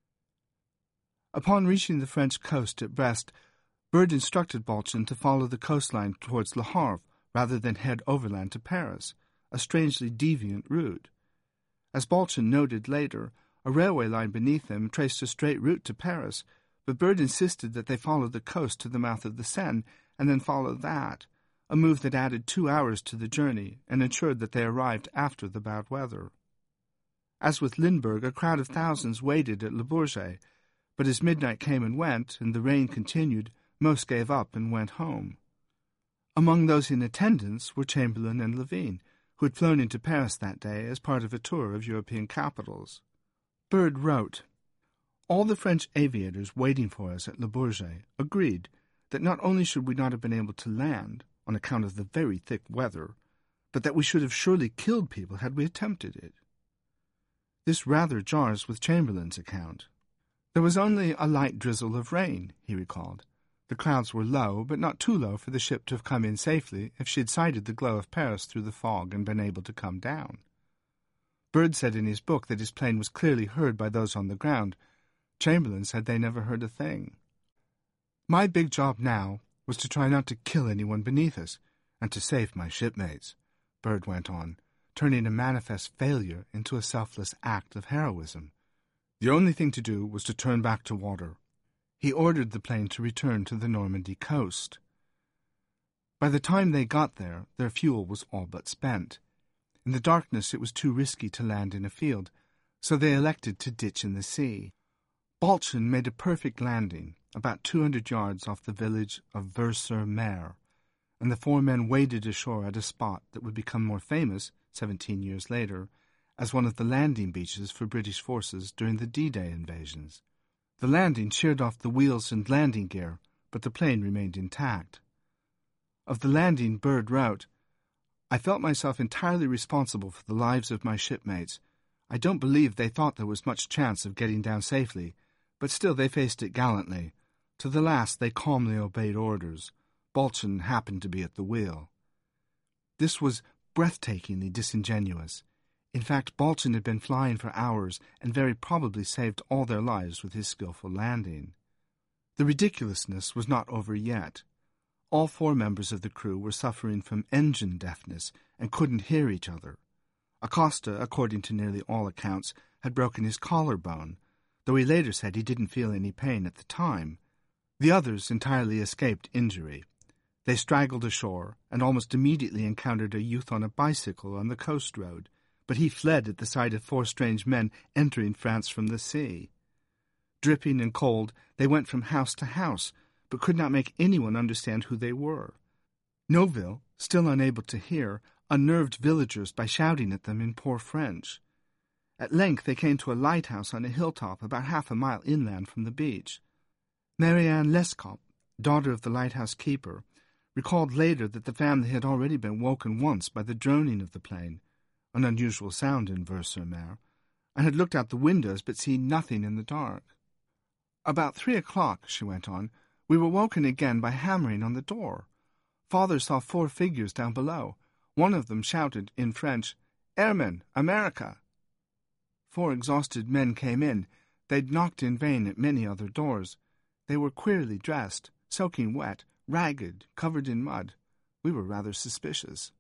Upon reaching the French coast at Brest, Byrd instructed Balchin to follow the coastline towards Le Havre rather than head overland to Paris, a strangely deviant route. As Balchin noted later, a railway line beneath them traced a straight route to Paris, but Byrd insisted that they follow the coast to the mouth of the Seine and then follow that, a move that added two hours to the journey and ensured that they arrived after the bad weather. As with Lindbergh, a crowd of thousands waited at Le Bourget, but as midnight came and went and the rain continued, most gave up and went home. Among those in attendance were Chamberlain and Levine, who had flown into Paris that day as part of a tour of European capitals. Byrd wrote, "All the French aviators waiting for us at Le Bourget agreed that not only should we not have been able to land, on account of the very thick weather, but that we should have surely killed people had we attempted it." This rather jars with Chamberlain's account. There was only a light drizzle of rain, he recalled. The clouds were low, but not too low for the ship to have come in safely if she had sighted the glow of Paris through the fog and been able to come down. Byrd said in his book that his plane was clearly heard by those on the ground. Chamberlain said they never heard a thing. "My big job now was to try not to kill anyone beneath us, and to save my shipmates," Byrd went on, turning a manifest failure into a selfless act of heroism. The only thing to do was to turn back to water. He ordered the plane to return to the Normandy coast. By the time they got there, their fuel was all but spent. In the darkness it was too risky to land in a field, so they elected to ditch in the sea. Balchin made a perfect landing, about two hundred yards off the village of Vers-sur-Mer, and the four men waded ashore at a spot that would become more famous, seventeen years later, as one of the landing beaches for British forces during the D-Day invasions. The landing sheared off the wheels and landing gear, but the plane remained intact. Of the landing, Byrd wrote, "I felt myself entirely responsible for the lives of my shipmates. I don't believe they thought there was much chance of getting down safely, but still they faced it gallantly. To the last they calmly obeyed orders. Balchin happened to be at the wheel." This was breathtakingly disingenuous. In fact, Balchin had been flying for hours and very probably saved all their lives with his skillful landing. The ridiculousness was not over yet. All four members of the crew were suffering from engine deafness and couldn't hear each other. Acosta, according to nearly all accounts, had broken his collarbone, though he later said he didn't feel any pain at the time. The others entirely escaped injury. They straggled ashore and almost immediately encountered a youth on a bicycle on the coast road, but he fled at the sight of four strange men entering France from the sea. Dripping and cold, they went from house to house, but could not make anyone understand who they were. Neuville, still unable to hear, unnerved villagers by shouting at them in poor French. At length they came to a lighthouse on a hilltop about half a mile inland from the beach. Marianne Lescop, daughter of the lighthouse keeper, recalled later that the family had already been woken once by the droning of the plane, an unusual sound in Vers-sur-Mer, and had looked out the windows but seen nothing in the dark. "About three o'clock," she went on, "we were woken again by hammering on the door. Father saw four figures down below. One of them shouted, in French, 'Airmen, America!' Four exhausted men came in. They'd knocked in vain at many other doors. They were queerly dressed, soaking wet, ragged, covered in mud. We were rather suspicious."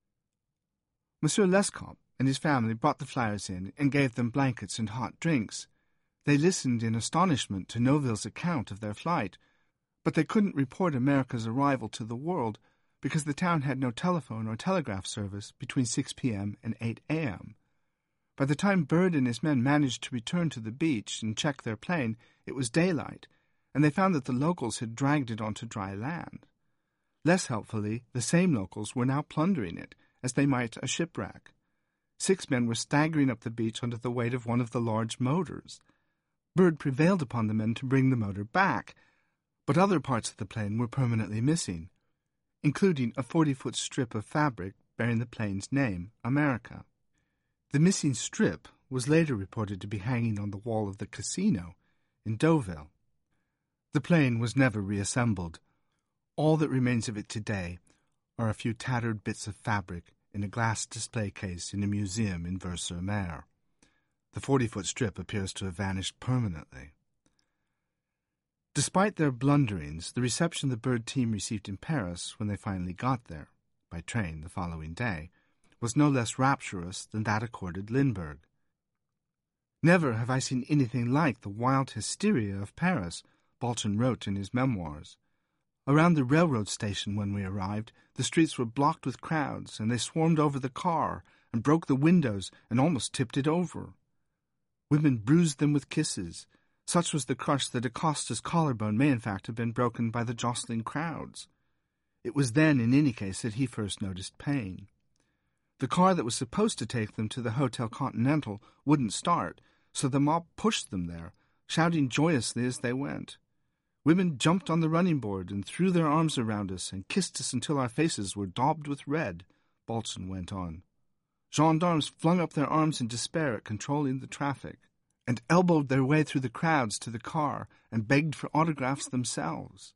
Monsieur Lescop and his family brought the flyers in and gave them blankets and hot drinks. They listened in astonishment to Neuville's account of their flight, but they couldn't report America's arrival to the world because the town had no telephone or telegraph service between six p.m. and eight a.m. By the time Byrd and his men managed to return to the beach and check their plane, it was daylight, and they found that the locals had dragged it onto dry land. Less helpfully, the same locals were now plundering it, as they might a shipwreck. Six men were staggering up the beach under the weight of one of the large motors. Byrd prevailed upon the men to bring the motor back, but other parts of the plane were permanently missing, including a forty-foot strip of fabric bearing the plane's name, America. The missing strip was later reported to be hanging on the wall of the casino in Deauville. The plane was never reassembled. All that remains of it today are a few tattered bits of fabric in a glass display case in a museum in Vers-sur-Mer. The forty-foot strip appears to have vanished permanently. Despite their blunderings, the reception the Byrd team received in Paris when they finally got there, by train the following day, was no less rapturous than that accorded Lindbergh. "Never have I seen anything like the wild hysteria of Paris," Balton wrote in his memoirs. "Around the railroad station when we arrived, the streets were blocked with crowds, and they swarmed over the car and broke the windows and almost tipped it over. Women bruised them with kisses. Such was the crush that Acosta's collarbone may in fact have been broken by the jostling crowds. It was then, in any case, that he first noticed pain. The car that was supposed to take them to the Hotel Continental wouldn't start, so the mob pushed them there, shouting joyously as they went. Women jumped on the running board and threw their arms around us and kissed us until our faces were daubed with red," Balton went on. "Gendarmes flung up their arms in despair at controlling the traffic, and elbowed their way through the crowds to the car and begged for autographs themselves.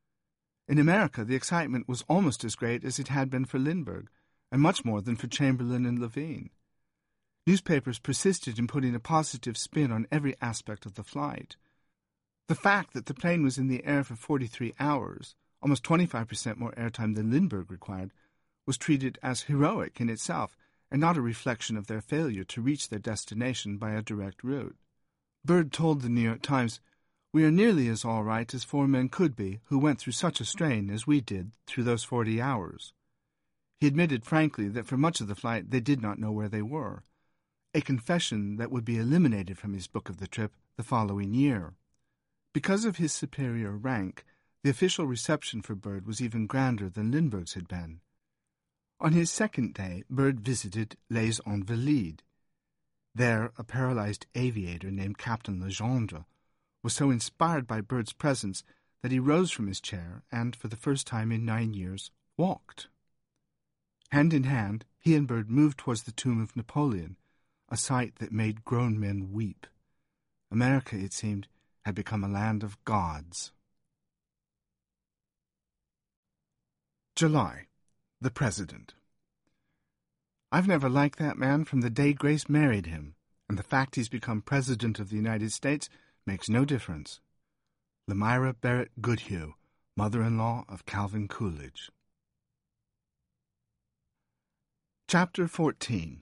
In America, the excitement was almost as great as it had been for Lindbergh, and much more than for Chamberlain and Levine. Newspapers persisted in putting a positive spin on every aspect of the flight. The fact that the plane was in the air for forty-three hours, almost twenty-five percent more airtime than Lindbergh required, was treated as heroic in itself, and not a reflection of their failure to reach their destination by a direct route. Byrd told the New York Times, "We are nearly as all right as four men could be who went through such a strain as we did through those forty hours." He admitted frankly that for much of the flight they did not know where they were, a confession that would be eliminated from his book of the trip the following year. Because of his superior rank, the official reception for Byrd was even grander than Lindbergh's had been. On his second day, Byrd visited Les Invalides. There, a paralyzed aviator named Captain Legendre was so inspired by Byrd's presence that he rose from his chair and, for the first time in nine years, walked. Hand in hand, he and Byrd moved towards the tomb of Napoleon, a sight that made grown men weep. America, it seemed, had become a land of gods. July. The President. "I've never liked that man from the day Grace married him, and the fact he's become President of the United States makes no difference." Lemira Barrett Goodhue, mother-in-law of Calvin Coolidge. Chapter fourteen.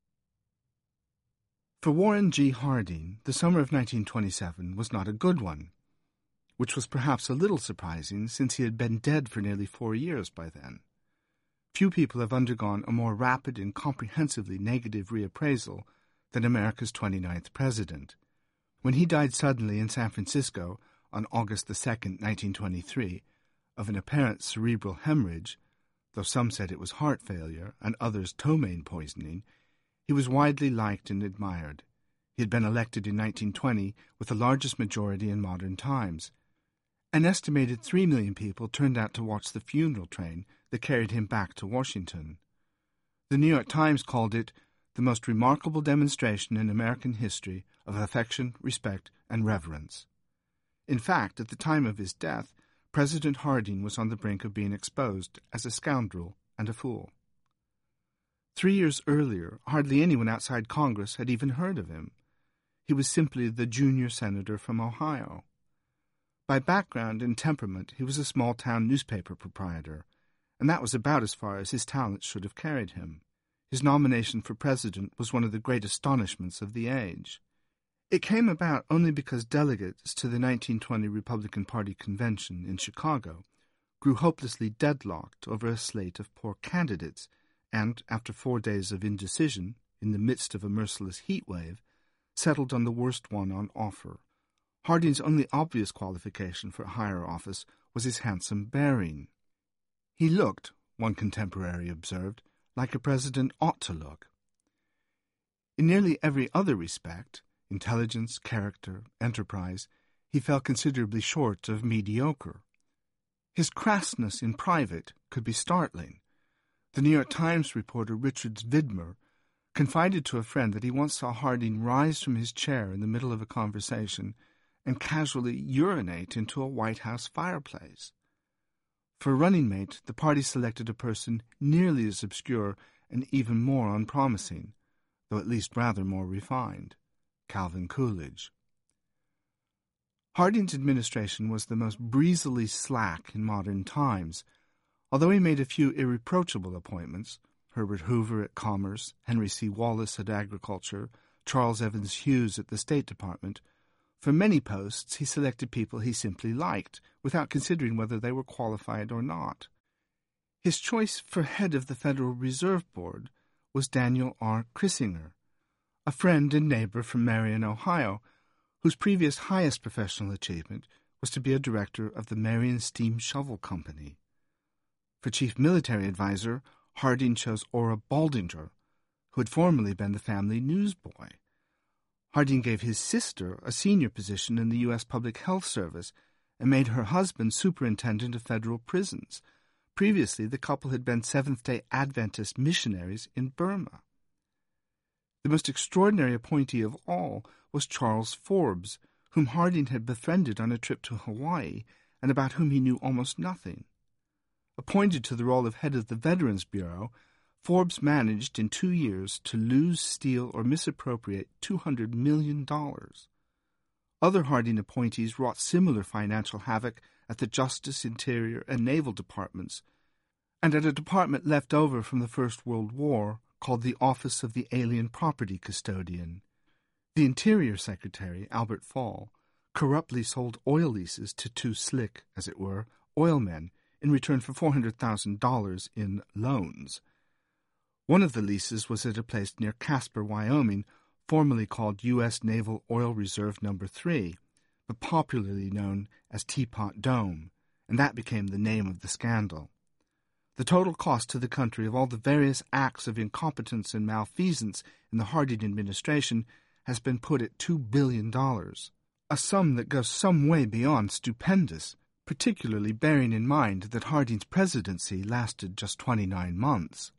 For Warren G. Harding, the summer of nineteen twenty-seven was not a good one, which was perhaps a little surprising since he had been dead for nearly four years by then. Few people have undergone a more rapid and comprehensively negative reappraisal than America's twenty-ninth president. When he died suddenly in San Francisco on August the second, nineteen twenty-three, of an apparent cerebral hemorrhage, though some said it was heart failure and others ptomaine poisoning, he was widely liked and admired. He had been elected in nineteen twenty with the largest majority in modern times. An estimated three million people turned out to watch the funeral train that carried him back to Washington. The New York Times called it the most remarkable demonstration in American history of affection, respect, and reverence. In fact, at the time of his death, President Harding was on the brink of being exposed as a scoundrel and a fool. Three years earlier, hardly anyone outside Congress had even heard of him. He was simply the junior senator from Ohio. By background and temperament, he was a small-town newspaper proprietor, and that was about as far as his talents should have carried him. His nomination for president was one of the great astonishments of the age. It came about only because delegates to the nineteen twenty Republican Party convention in Chicago grew hopelessly deadlocked over a slate of poor candidates, and, after four days of indecision, in the midst of a merciless heat wave, settled on the worst one on offer. Harding's only obvious qualification for a higher office was his handsome bearing. He looked, one contemporary observed, like a president ought to look. In nearly every other respect, intelligence, character, enterprise, he fell considerably short of mediocre. His crassness in private could be startling. The New York Times reporter Richard Vidmer confided to a friend that he once saw Harding rise from his chair in the middle of a conversation and casually urinate into a White House fireplace. For a running mate, the party selected a person nearly as obscure and even more unpromising, though at least rather more refined, Calvin Coolidge. Harding's administration was the most breezily slack in modern times. Although he made a few irreproachable appointments, Herbert Hoover at Commerce, Henry C. Wallace at Agriculture, Charles Evans Hughes at the State Department, for many posts he selected people he simply liked, without considering whether they were qualified or not. His choice for head of the Federal Reserve Board was Daniel R. Crissinger, a friend and neighbor from Marion, Ohio, whose previous highest professional achievement was to be a director of the Marion Steam Shovel Company. For chief military advisor, Harding chose Ora Baldinger, who had formerly been the family newsboy. Harding gave his sister a senior position in the U S Public Health Service and made her husband superintendent of federal prisons. Previously, the couple had been Seventh-day Adventist missionaries in Burma. The most extraordinary appointee of all was Charles Forbes, whom Harding had befriended on a trip to Hawaii and about whom he knew almost nothing. Appointed to the role of head of the Veterans Bureau, Forbes managed in two years to lose, steal, or misappropriate two hundred million dollars. Other Harding appointees wrought similar financial havoc at the Justice, Interior, and Naval Departments, and at a department left over from the First World War called the Office of the Alien Property Custodian. The Interior Secretary, Albert Fall, corruptly sold oil leases to two slick, as it were, oilmen in return for four hundred thousand dollars in loans. One of the leases was at a place near Casper, Wyoming, formerly called U S Naval Oil Reserve Number three, but popularly known as Teapot Dome, and that became the name of the scandal. The total cost to the country of all the various acts of incompetence and malfeasance in the Harding administration has been put at two billion dollars, a sum that goes some way beyond stupendous, particularly bearing in mind that Harding's presidency lasted just twenty-nine months.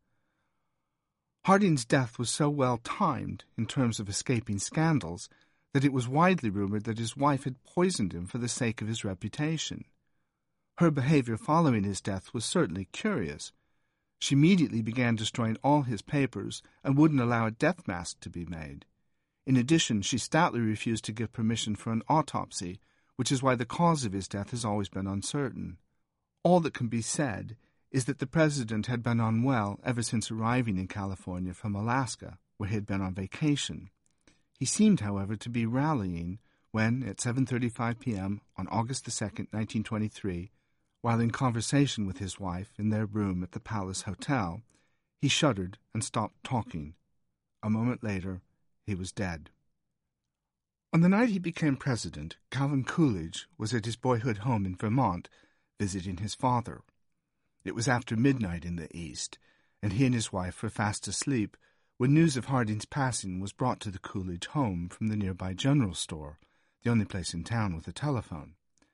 Harding's death was so well timed in terms of escaping scandals that it was widely rumored that his wife had poisoned him for the sake of his reputation. Her behavior following his death was certainly curious. She immediately began destroying all his papers and wouldn't allow a death mask to be made. In addition, she stoutly refused to give permission for an autopsy, which is why the cause of his death has always been uncertain. All that can be said is that the president had been unwell ever since arriving in California from Alaska, where he had been on vacation. He seemed, however, to be rallying when, at seven thirty-five p.m. on August the second, nineteen twenty-three, while in conversation with his wife in their room at the Palace Hotel, he shuddered and stopped talking. A moment later, he was dead. On the night he became president, Calvin Coolidge was at his boyhood home in Vermont, visiting his father. It was after midnight in the East, and he and his wife were fast asleep when news of Harding's passing was brought to the Coolidge home from the nearby general store, the only place in town with a telephone.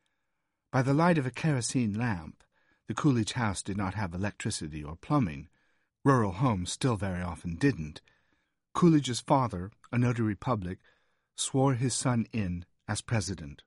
By the light of a kerosene lamp, the Coolidge house did not have electricity or plumbing. Rural homes still very often didn't. Coolidge's father, a notary public, swore his son in as president.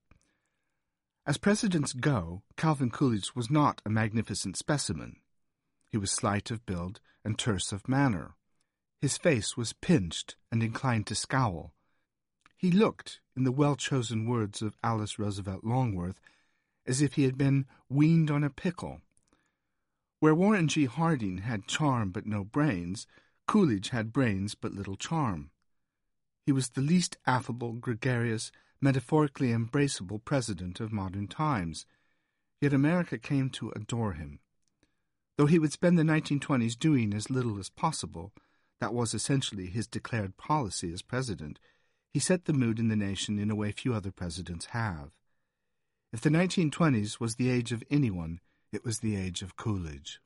As presidents go, Calvin Coolidge was not a magnificent specimen. He was slight of build and terse of manner. His face was pinched and inclined to scowl. He looked, in the well-chosen words of Alice Roosevelt Longworth, as if he had been weaned on a pickle. Where Warren G. Harding had charm but no brains, Coolidge had brains but little charm. He was the least affable, gregarious, metaphorically embraceable president of modern times, yet America came to adore him. Though he would spend the nineteen twenties doing as little as possible, that was essentially his declared policy as president, he set the mood in the nation in a way few other presidents have. If the nineteen twenties was the age of anyone, it was the age of Coolidge.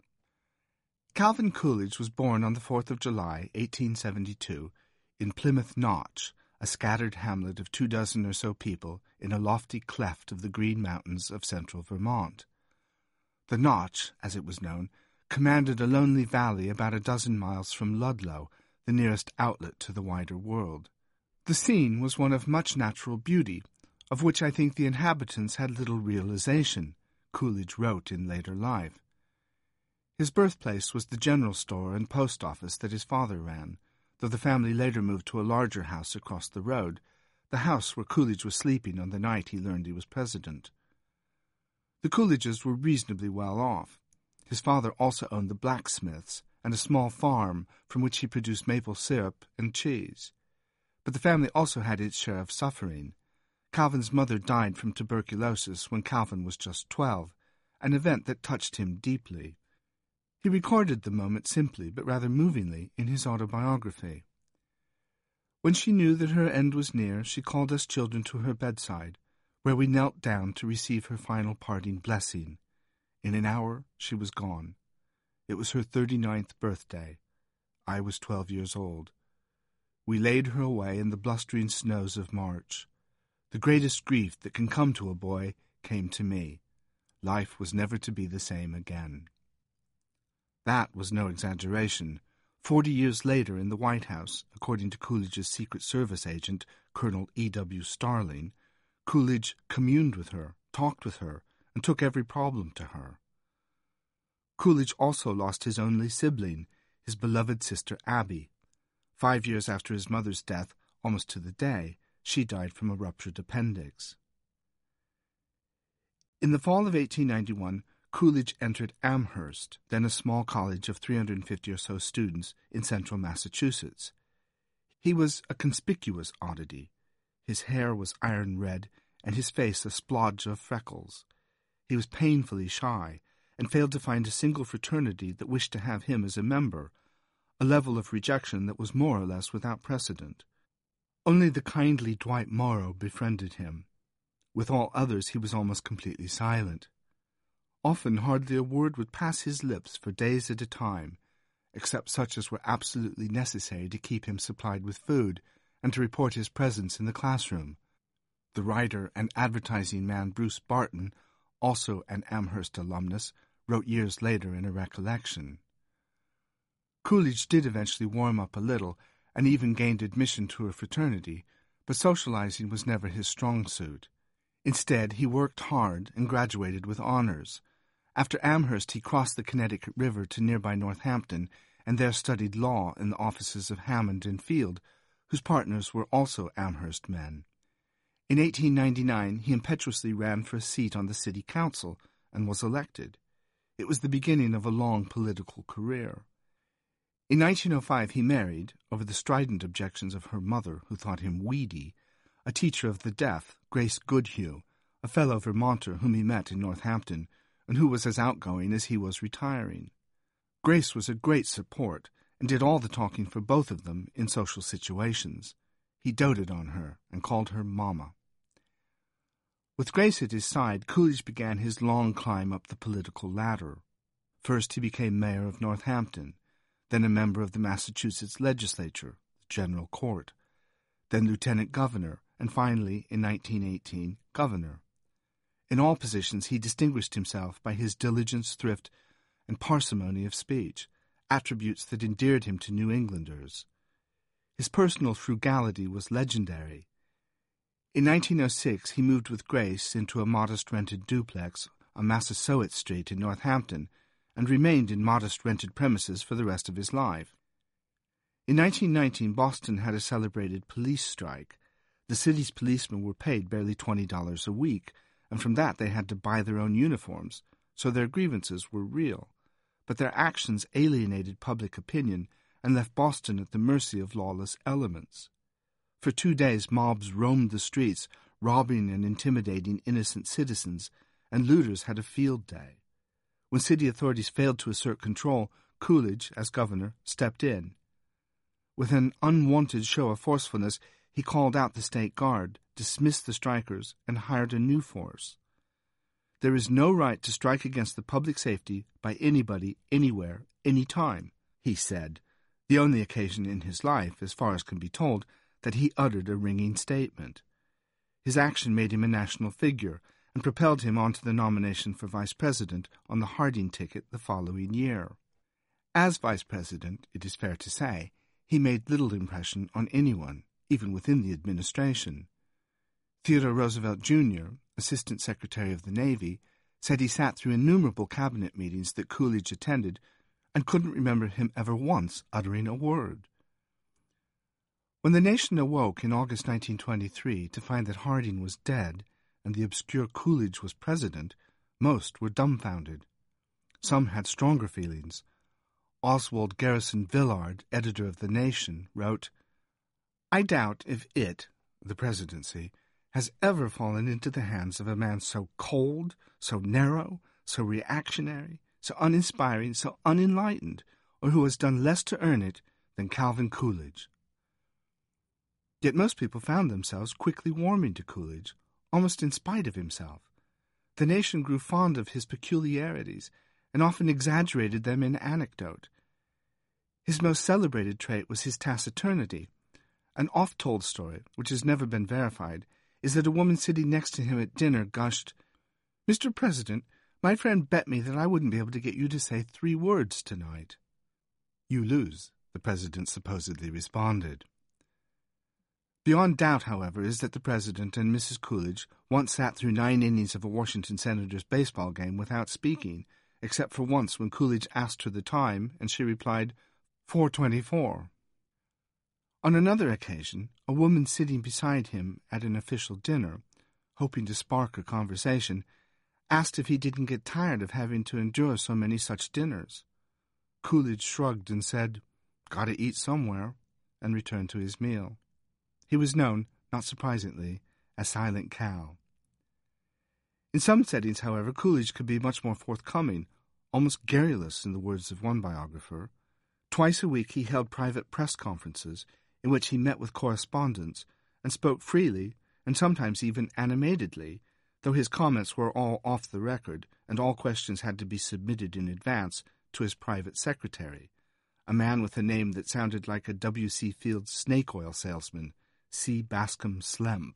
Calvin Coolidge was born on the fourth of July, eighteen seventy-two, in Plymouth Notch, a scattered hamlet of two dozen or so people in a lofty cleft of the Green Mountains of central Vermont. The Notch, as it was known, commanded a lonely valley about a dozen miles from Ludlow, the nearest outlet to the wider world. The scene was one of much natural beauty, of which I think the inhabitants had little realization, Coolidge wrote in later life. His birthplace was the general store and post office that his father ran, though the family later moved to a larger house across the road, the house where Coolidge was sleeping on the night he learned he was president. The Coolidges were reasonably well off. His father also owned the blacksmiths, and a small farm from which he produced maple syrup and cheese. But the family also had its share of suffering. Calvin's mother died from tuberculosis when Calvin was just twelve, an event that touched him deeply. He recorded the moment simply but rather movingly in his autobiography. When she knew that her end was near, she called us children to her bedside, where we knelt down to receive her final parting blessing. In an hour she was gone. It was her thirty-ninth birthday. I was twelve years old. We laid her away in the blustering snows of March. The greatest grief that can come to a boy came to me. Life was never to be the same again. That was no exaggeration. Forty years later in the White House, according to Coolidge's Secret Service agent, Colonel E W Starling, Coolidge communed with her, talked with her, and took every problem to her. Coolidge also lost his only sibling, his beloved sister Abby. Five years after his mother's death, almost to the day, she died from a ruptured appendix. In the fall of eighteen ninety-one, Coolidge entered Amherst, then a small college of three hundred fifty or so students in central Massachusetts. He was a conspicuous oddity. His hair was iron red, and his face a splodge of freckles. He was painfully shy, and failed to find a single fraternity that wished to have him as a member, a level of rejection that was more or less without precedent. Only the kindly Dwight Morrow befriended him. With all others he was almost completely silent. Often hardly a word would pass his lips for days at a time, except such as were absolutely necessary to keep him supplied with food and to report his presence in the classroom. The writer and advertising man Bruce Barton, also an Amherst alumnus, wrote years later in a recollection. Coolidge did eventually warm up a little and even gained admission to a fraternity, but socializing was never his strong suit. Instead, he worked hard and graduated with honors. After Amherst, he crossed the Connecticut River to nearby Northampton and there studied law in the offices of Hammond and Field, whose partners were also Amherst men. In eighteen ninety-nine, he impetuously ran for a seat on the city council and was elected. It was the beginning of a long political career. In nineteen oh five, he married, over the strident objections of her mother, who thought him weedy, a teacher of the deaf, Grace Goodhue, a fellow Vermonter whom he met in Northampton, and who was as outgoing as he was retiring. Grace was a great support, and did all the talking for both of them in social situations. He doted on her, and called her Mama. With Grace at his side, Coolidge began his long climb up the political ladder. First he became mayor of Northampton, then a member of the Massachusetts legislature, the General Court, then lieutenant governor, and finally, in nineteen eighteen, governor. In all positions he distinguished himself by his diligence, thrift, and parsimony of speech, attributes that endeared him to New Englanders. His personal frugality was legendary. In nineteen oh six he moved with Grace into a modest rented duplex on Massasoit Street in Northampton, and remained in modest rented premises for the rest of his life. In nineteen nineteen, Boston had a celebrated police strike. The city's policemen were paid barely twenty dollars a week, and from that they had to buy their own uniforms, so their grievances were real. But their actions alienated public opinion and left Boston at the mercy of lawless elements. For two days mobs roamed the streets, robbing and intimidating innocent citizens, and looters had a field day. When city authorities failed to assert control, Coolidge, as governor, stepped in. With an unwanted show of forcefulness, he called out the state guard, dismissed the strikers, and hired a new force. There is no right to strike against the public safety by anybody, anywhere, any time, he said, the only occasion in his life, as far as can be told, that he uttered a ringing statement. His action made him a national figure, and propelled him on to the nomination for vice president on the Harding ticket the following year. As vice president, it is fair to say, he made little impression on anyone, even within the administration. Theodore Roosevelt, Junior, Assistant Secretary of the Navy, said he sat through innumerable cabinet meetings that Coolidge attended and couldn't remember him ever once uttering a word. When the nation awoke in August nineteen twenty-three to find that Harding was dead and the obscure Coolidge was president, most were dumbfounded. Some had stronger feelings. Oswald Garrison Villard, editor of The Nation, wrote, "I doubt if it, the presidency, has ever fallen into the hands of a man so cold, so narrow, so reactionary, so uninspiring, so unenlightened, or who has done less to earn it than Calvin Coolidge." Yet most people found themselves quickly warming to Coolidge, almost in spite of himself. The nation grew fond of his peculiarities, and often exaggerated them in anecdote. His most celebrated trait was his taciturnity. An oft-told story, which has never been verified, is that a woman sitting next to him at dinner gushed, "Mister President, my friend bet me that I wouldn't be able to get you to say three words tonight." "You lose," the president supposedly responded. Beyond doubt, however, is that the president and Missus Coolidge once sat through nine innings of a Washington Senators baseball game without speaking, except for once when Coolidge asked her the time, and she replied, four twenty-four. On another occasion, a woman sitting beside him at an official dinner, hoping to spark a conversation, asked if he didn't get tired of having to endure so many such dinners. Coolidge shrugged and said, "Gotta eat somewhere," and returned to his meal. He was known, not surprisingly, as Silent Cal. In some settings, however, Coolidge could be much more forthcoming, almost garrulous in the words of one biographer. Twice a week he held private press conferences, in which he met with correspondents, and spoke freely, and sometimes even animatedly, though his comments were all off the record, and all questions had to be submitted in advance to his private secretary, a man with a name that sounded like a W. C. Fields snake oil salesman, C. Bascom Slemp.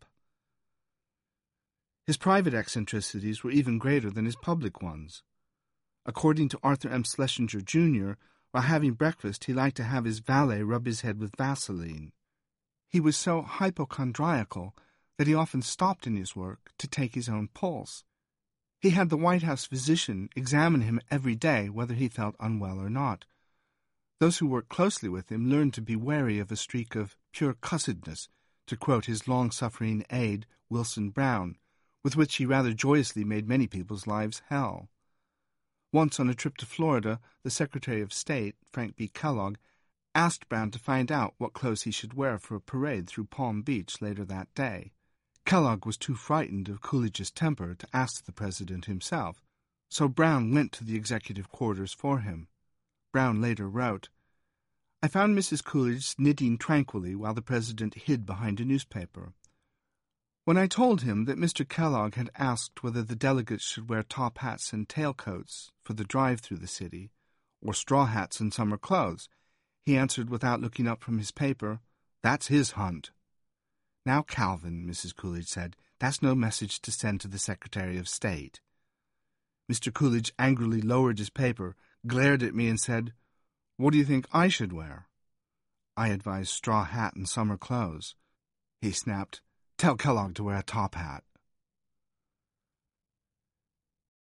His private eccentricities were even greater than his public ones. According to Arthur M. Schlesinger, Junior, while having breakfast he liked to have his valet rub his head with Vaseline. He was so hypochondriacal that he often stopped in his work to take his own pulse. He had the White House physician examine him every day whether he felt unwell or not. Those who worked closely with him learned to be wary of a streak of pure cussedness, to quote his long-suffering aide, Wilson Brown, with which he rather joyously made many people's lives hell. Once on a trip to Florida, the Secretary of State, Frank B. Kellogg, asked Brown to find out what clothes he should wear for a parade through Palm Beach later that day. Kellogg was too frightened of Coolidge's temper to ask the president himself, so Brown went to the executive quarters for him. Brown later wrote, "I found Missus Coolidge knitting tranquilly while the president hid behind a newspaper. When I told him that Mister Kellogg had asked whether the delegates should wear top hats and tailcoats for the drive through the city, or straw hats and summer clothes, he answered without looking up from his paper, 'That's his hunt.' 'Now, Calvin,' Missus Coolidge said, 'that's no message to send to the Secretary of State.' Mister Coolidge angrily lowered his paper, glared at me, and said, 'What do you think I should wear?' I advised straw hat and summer clothes. He snapped, 'Tell Kellogg to wear a top hat.'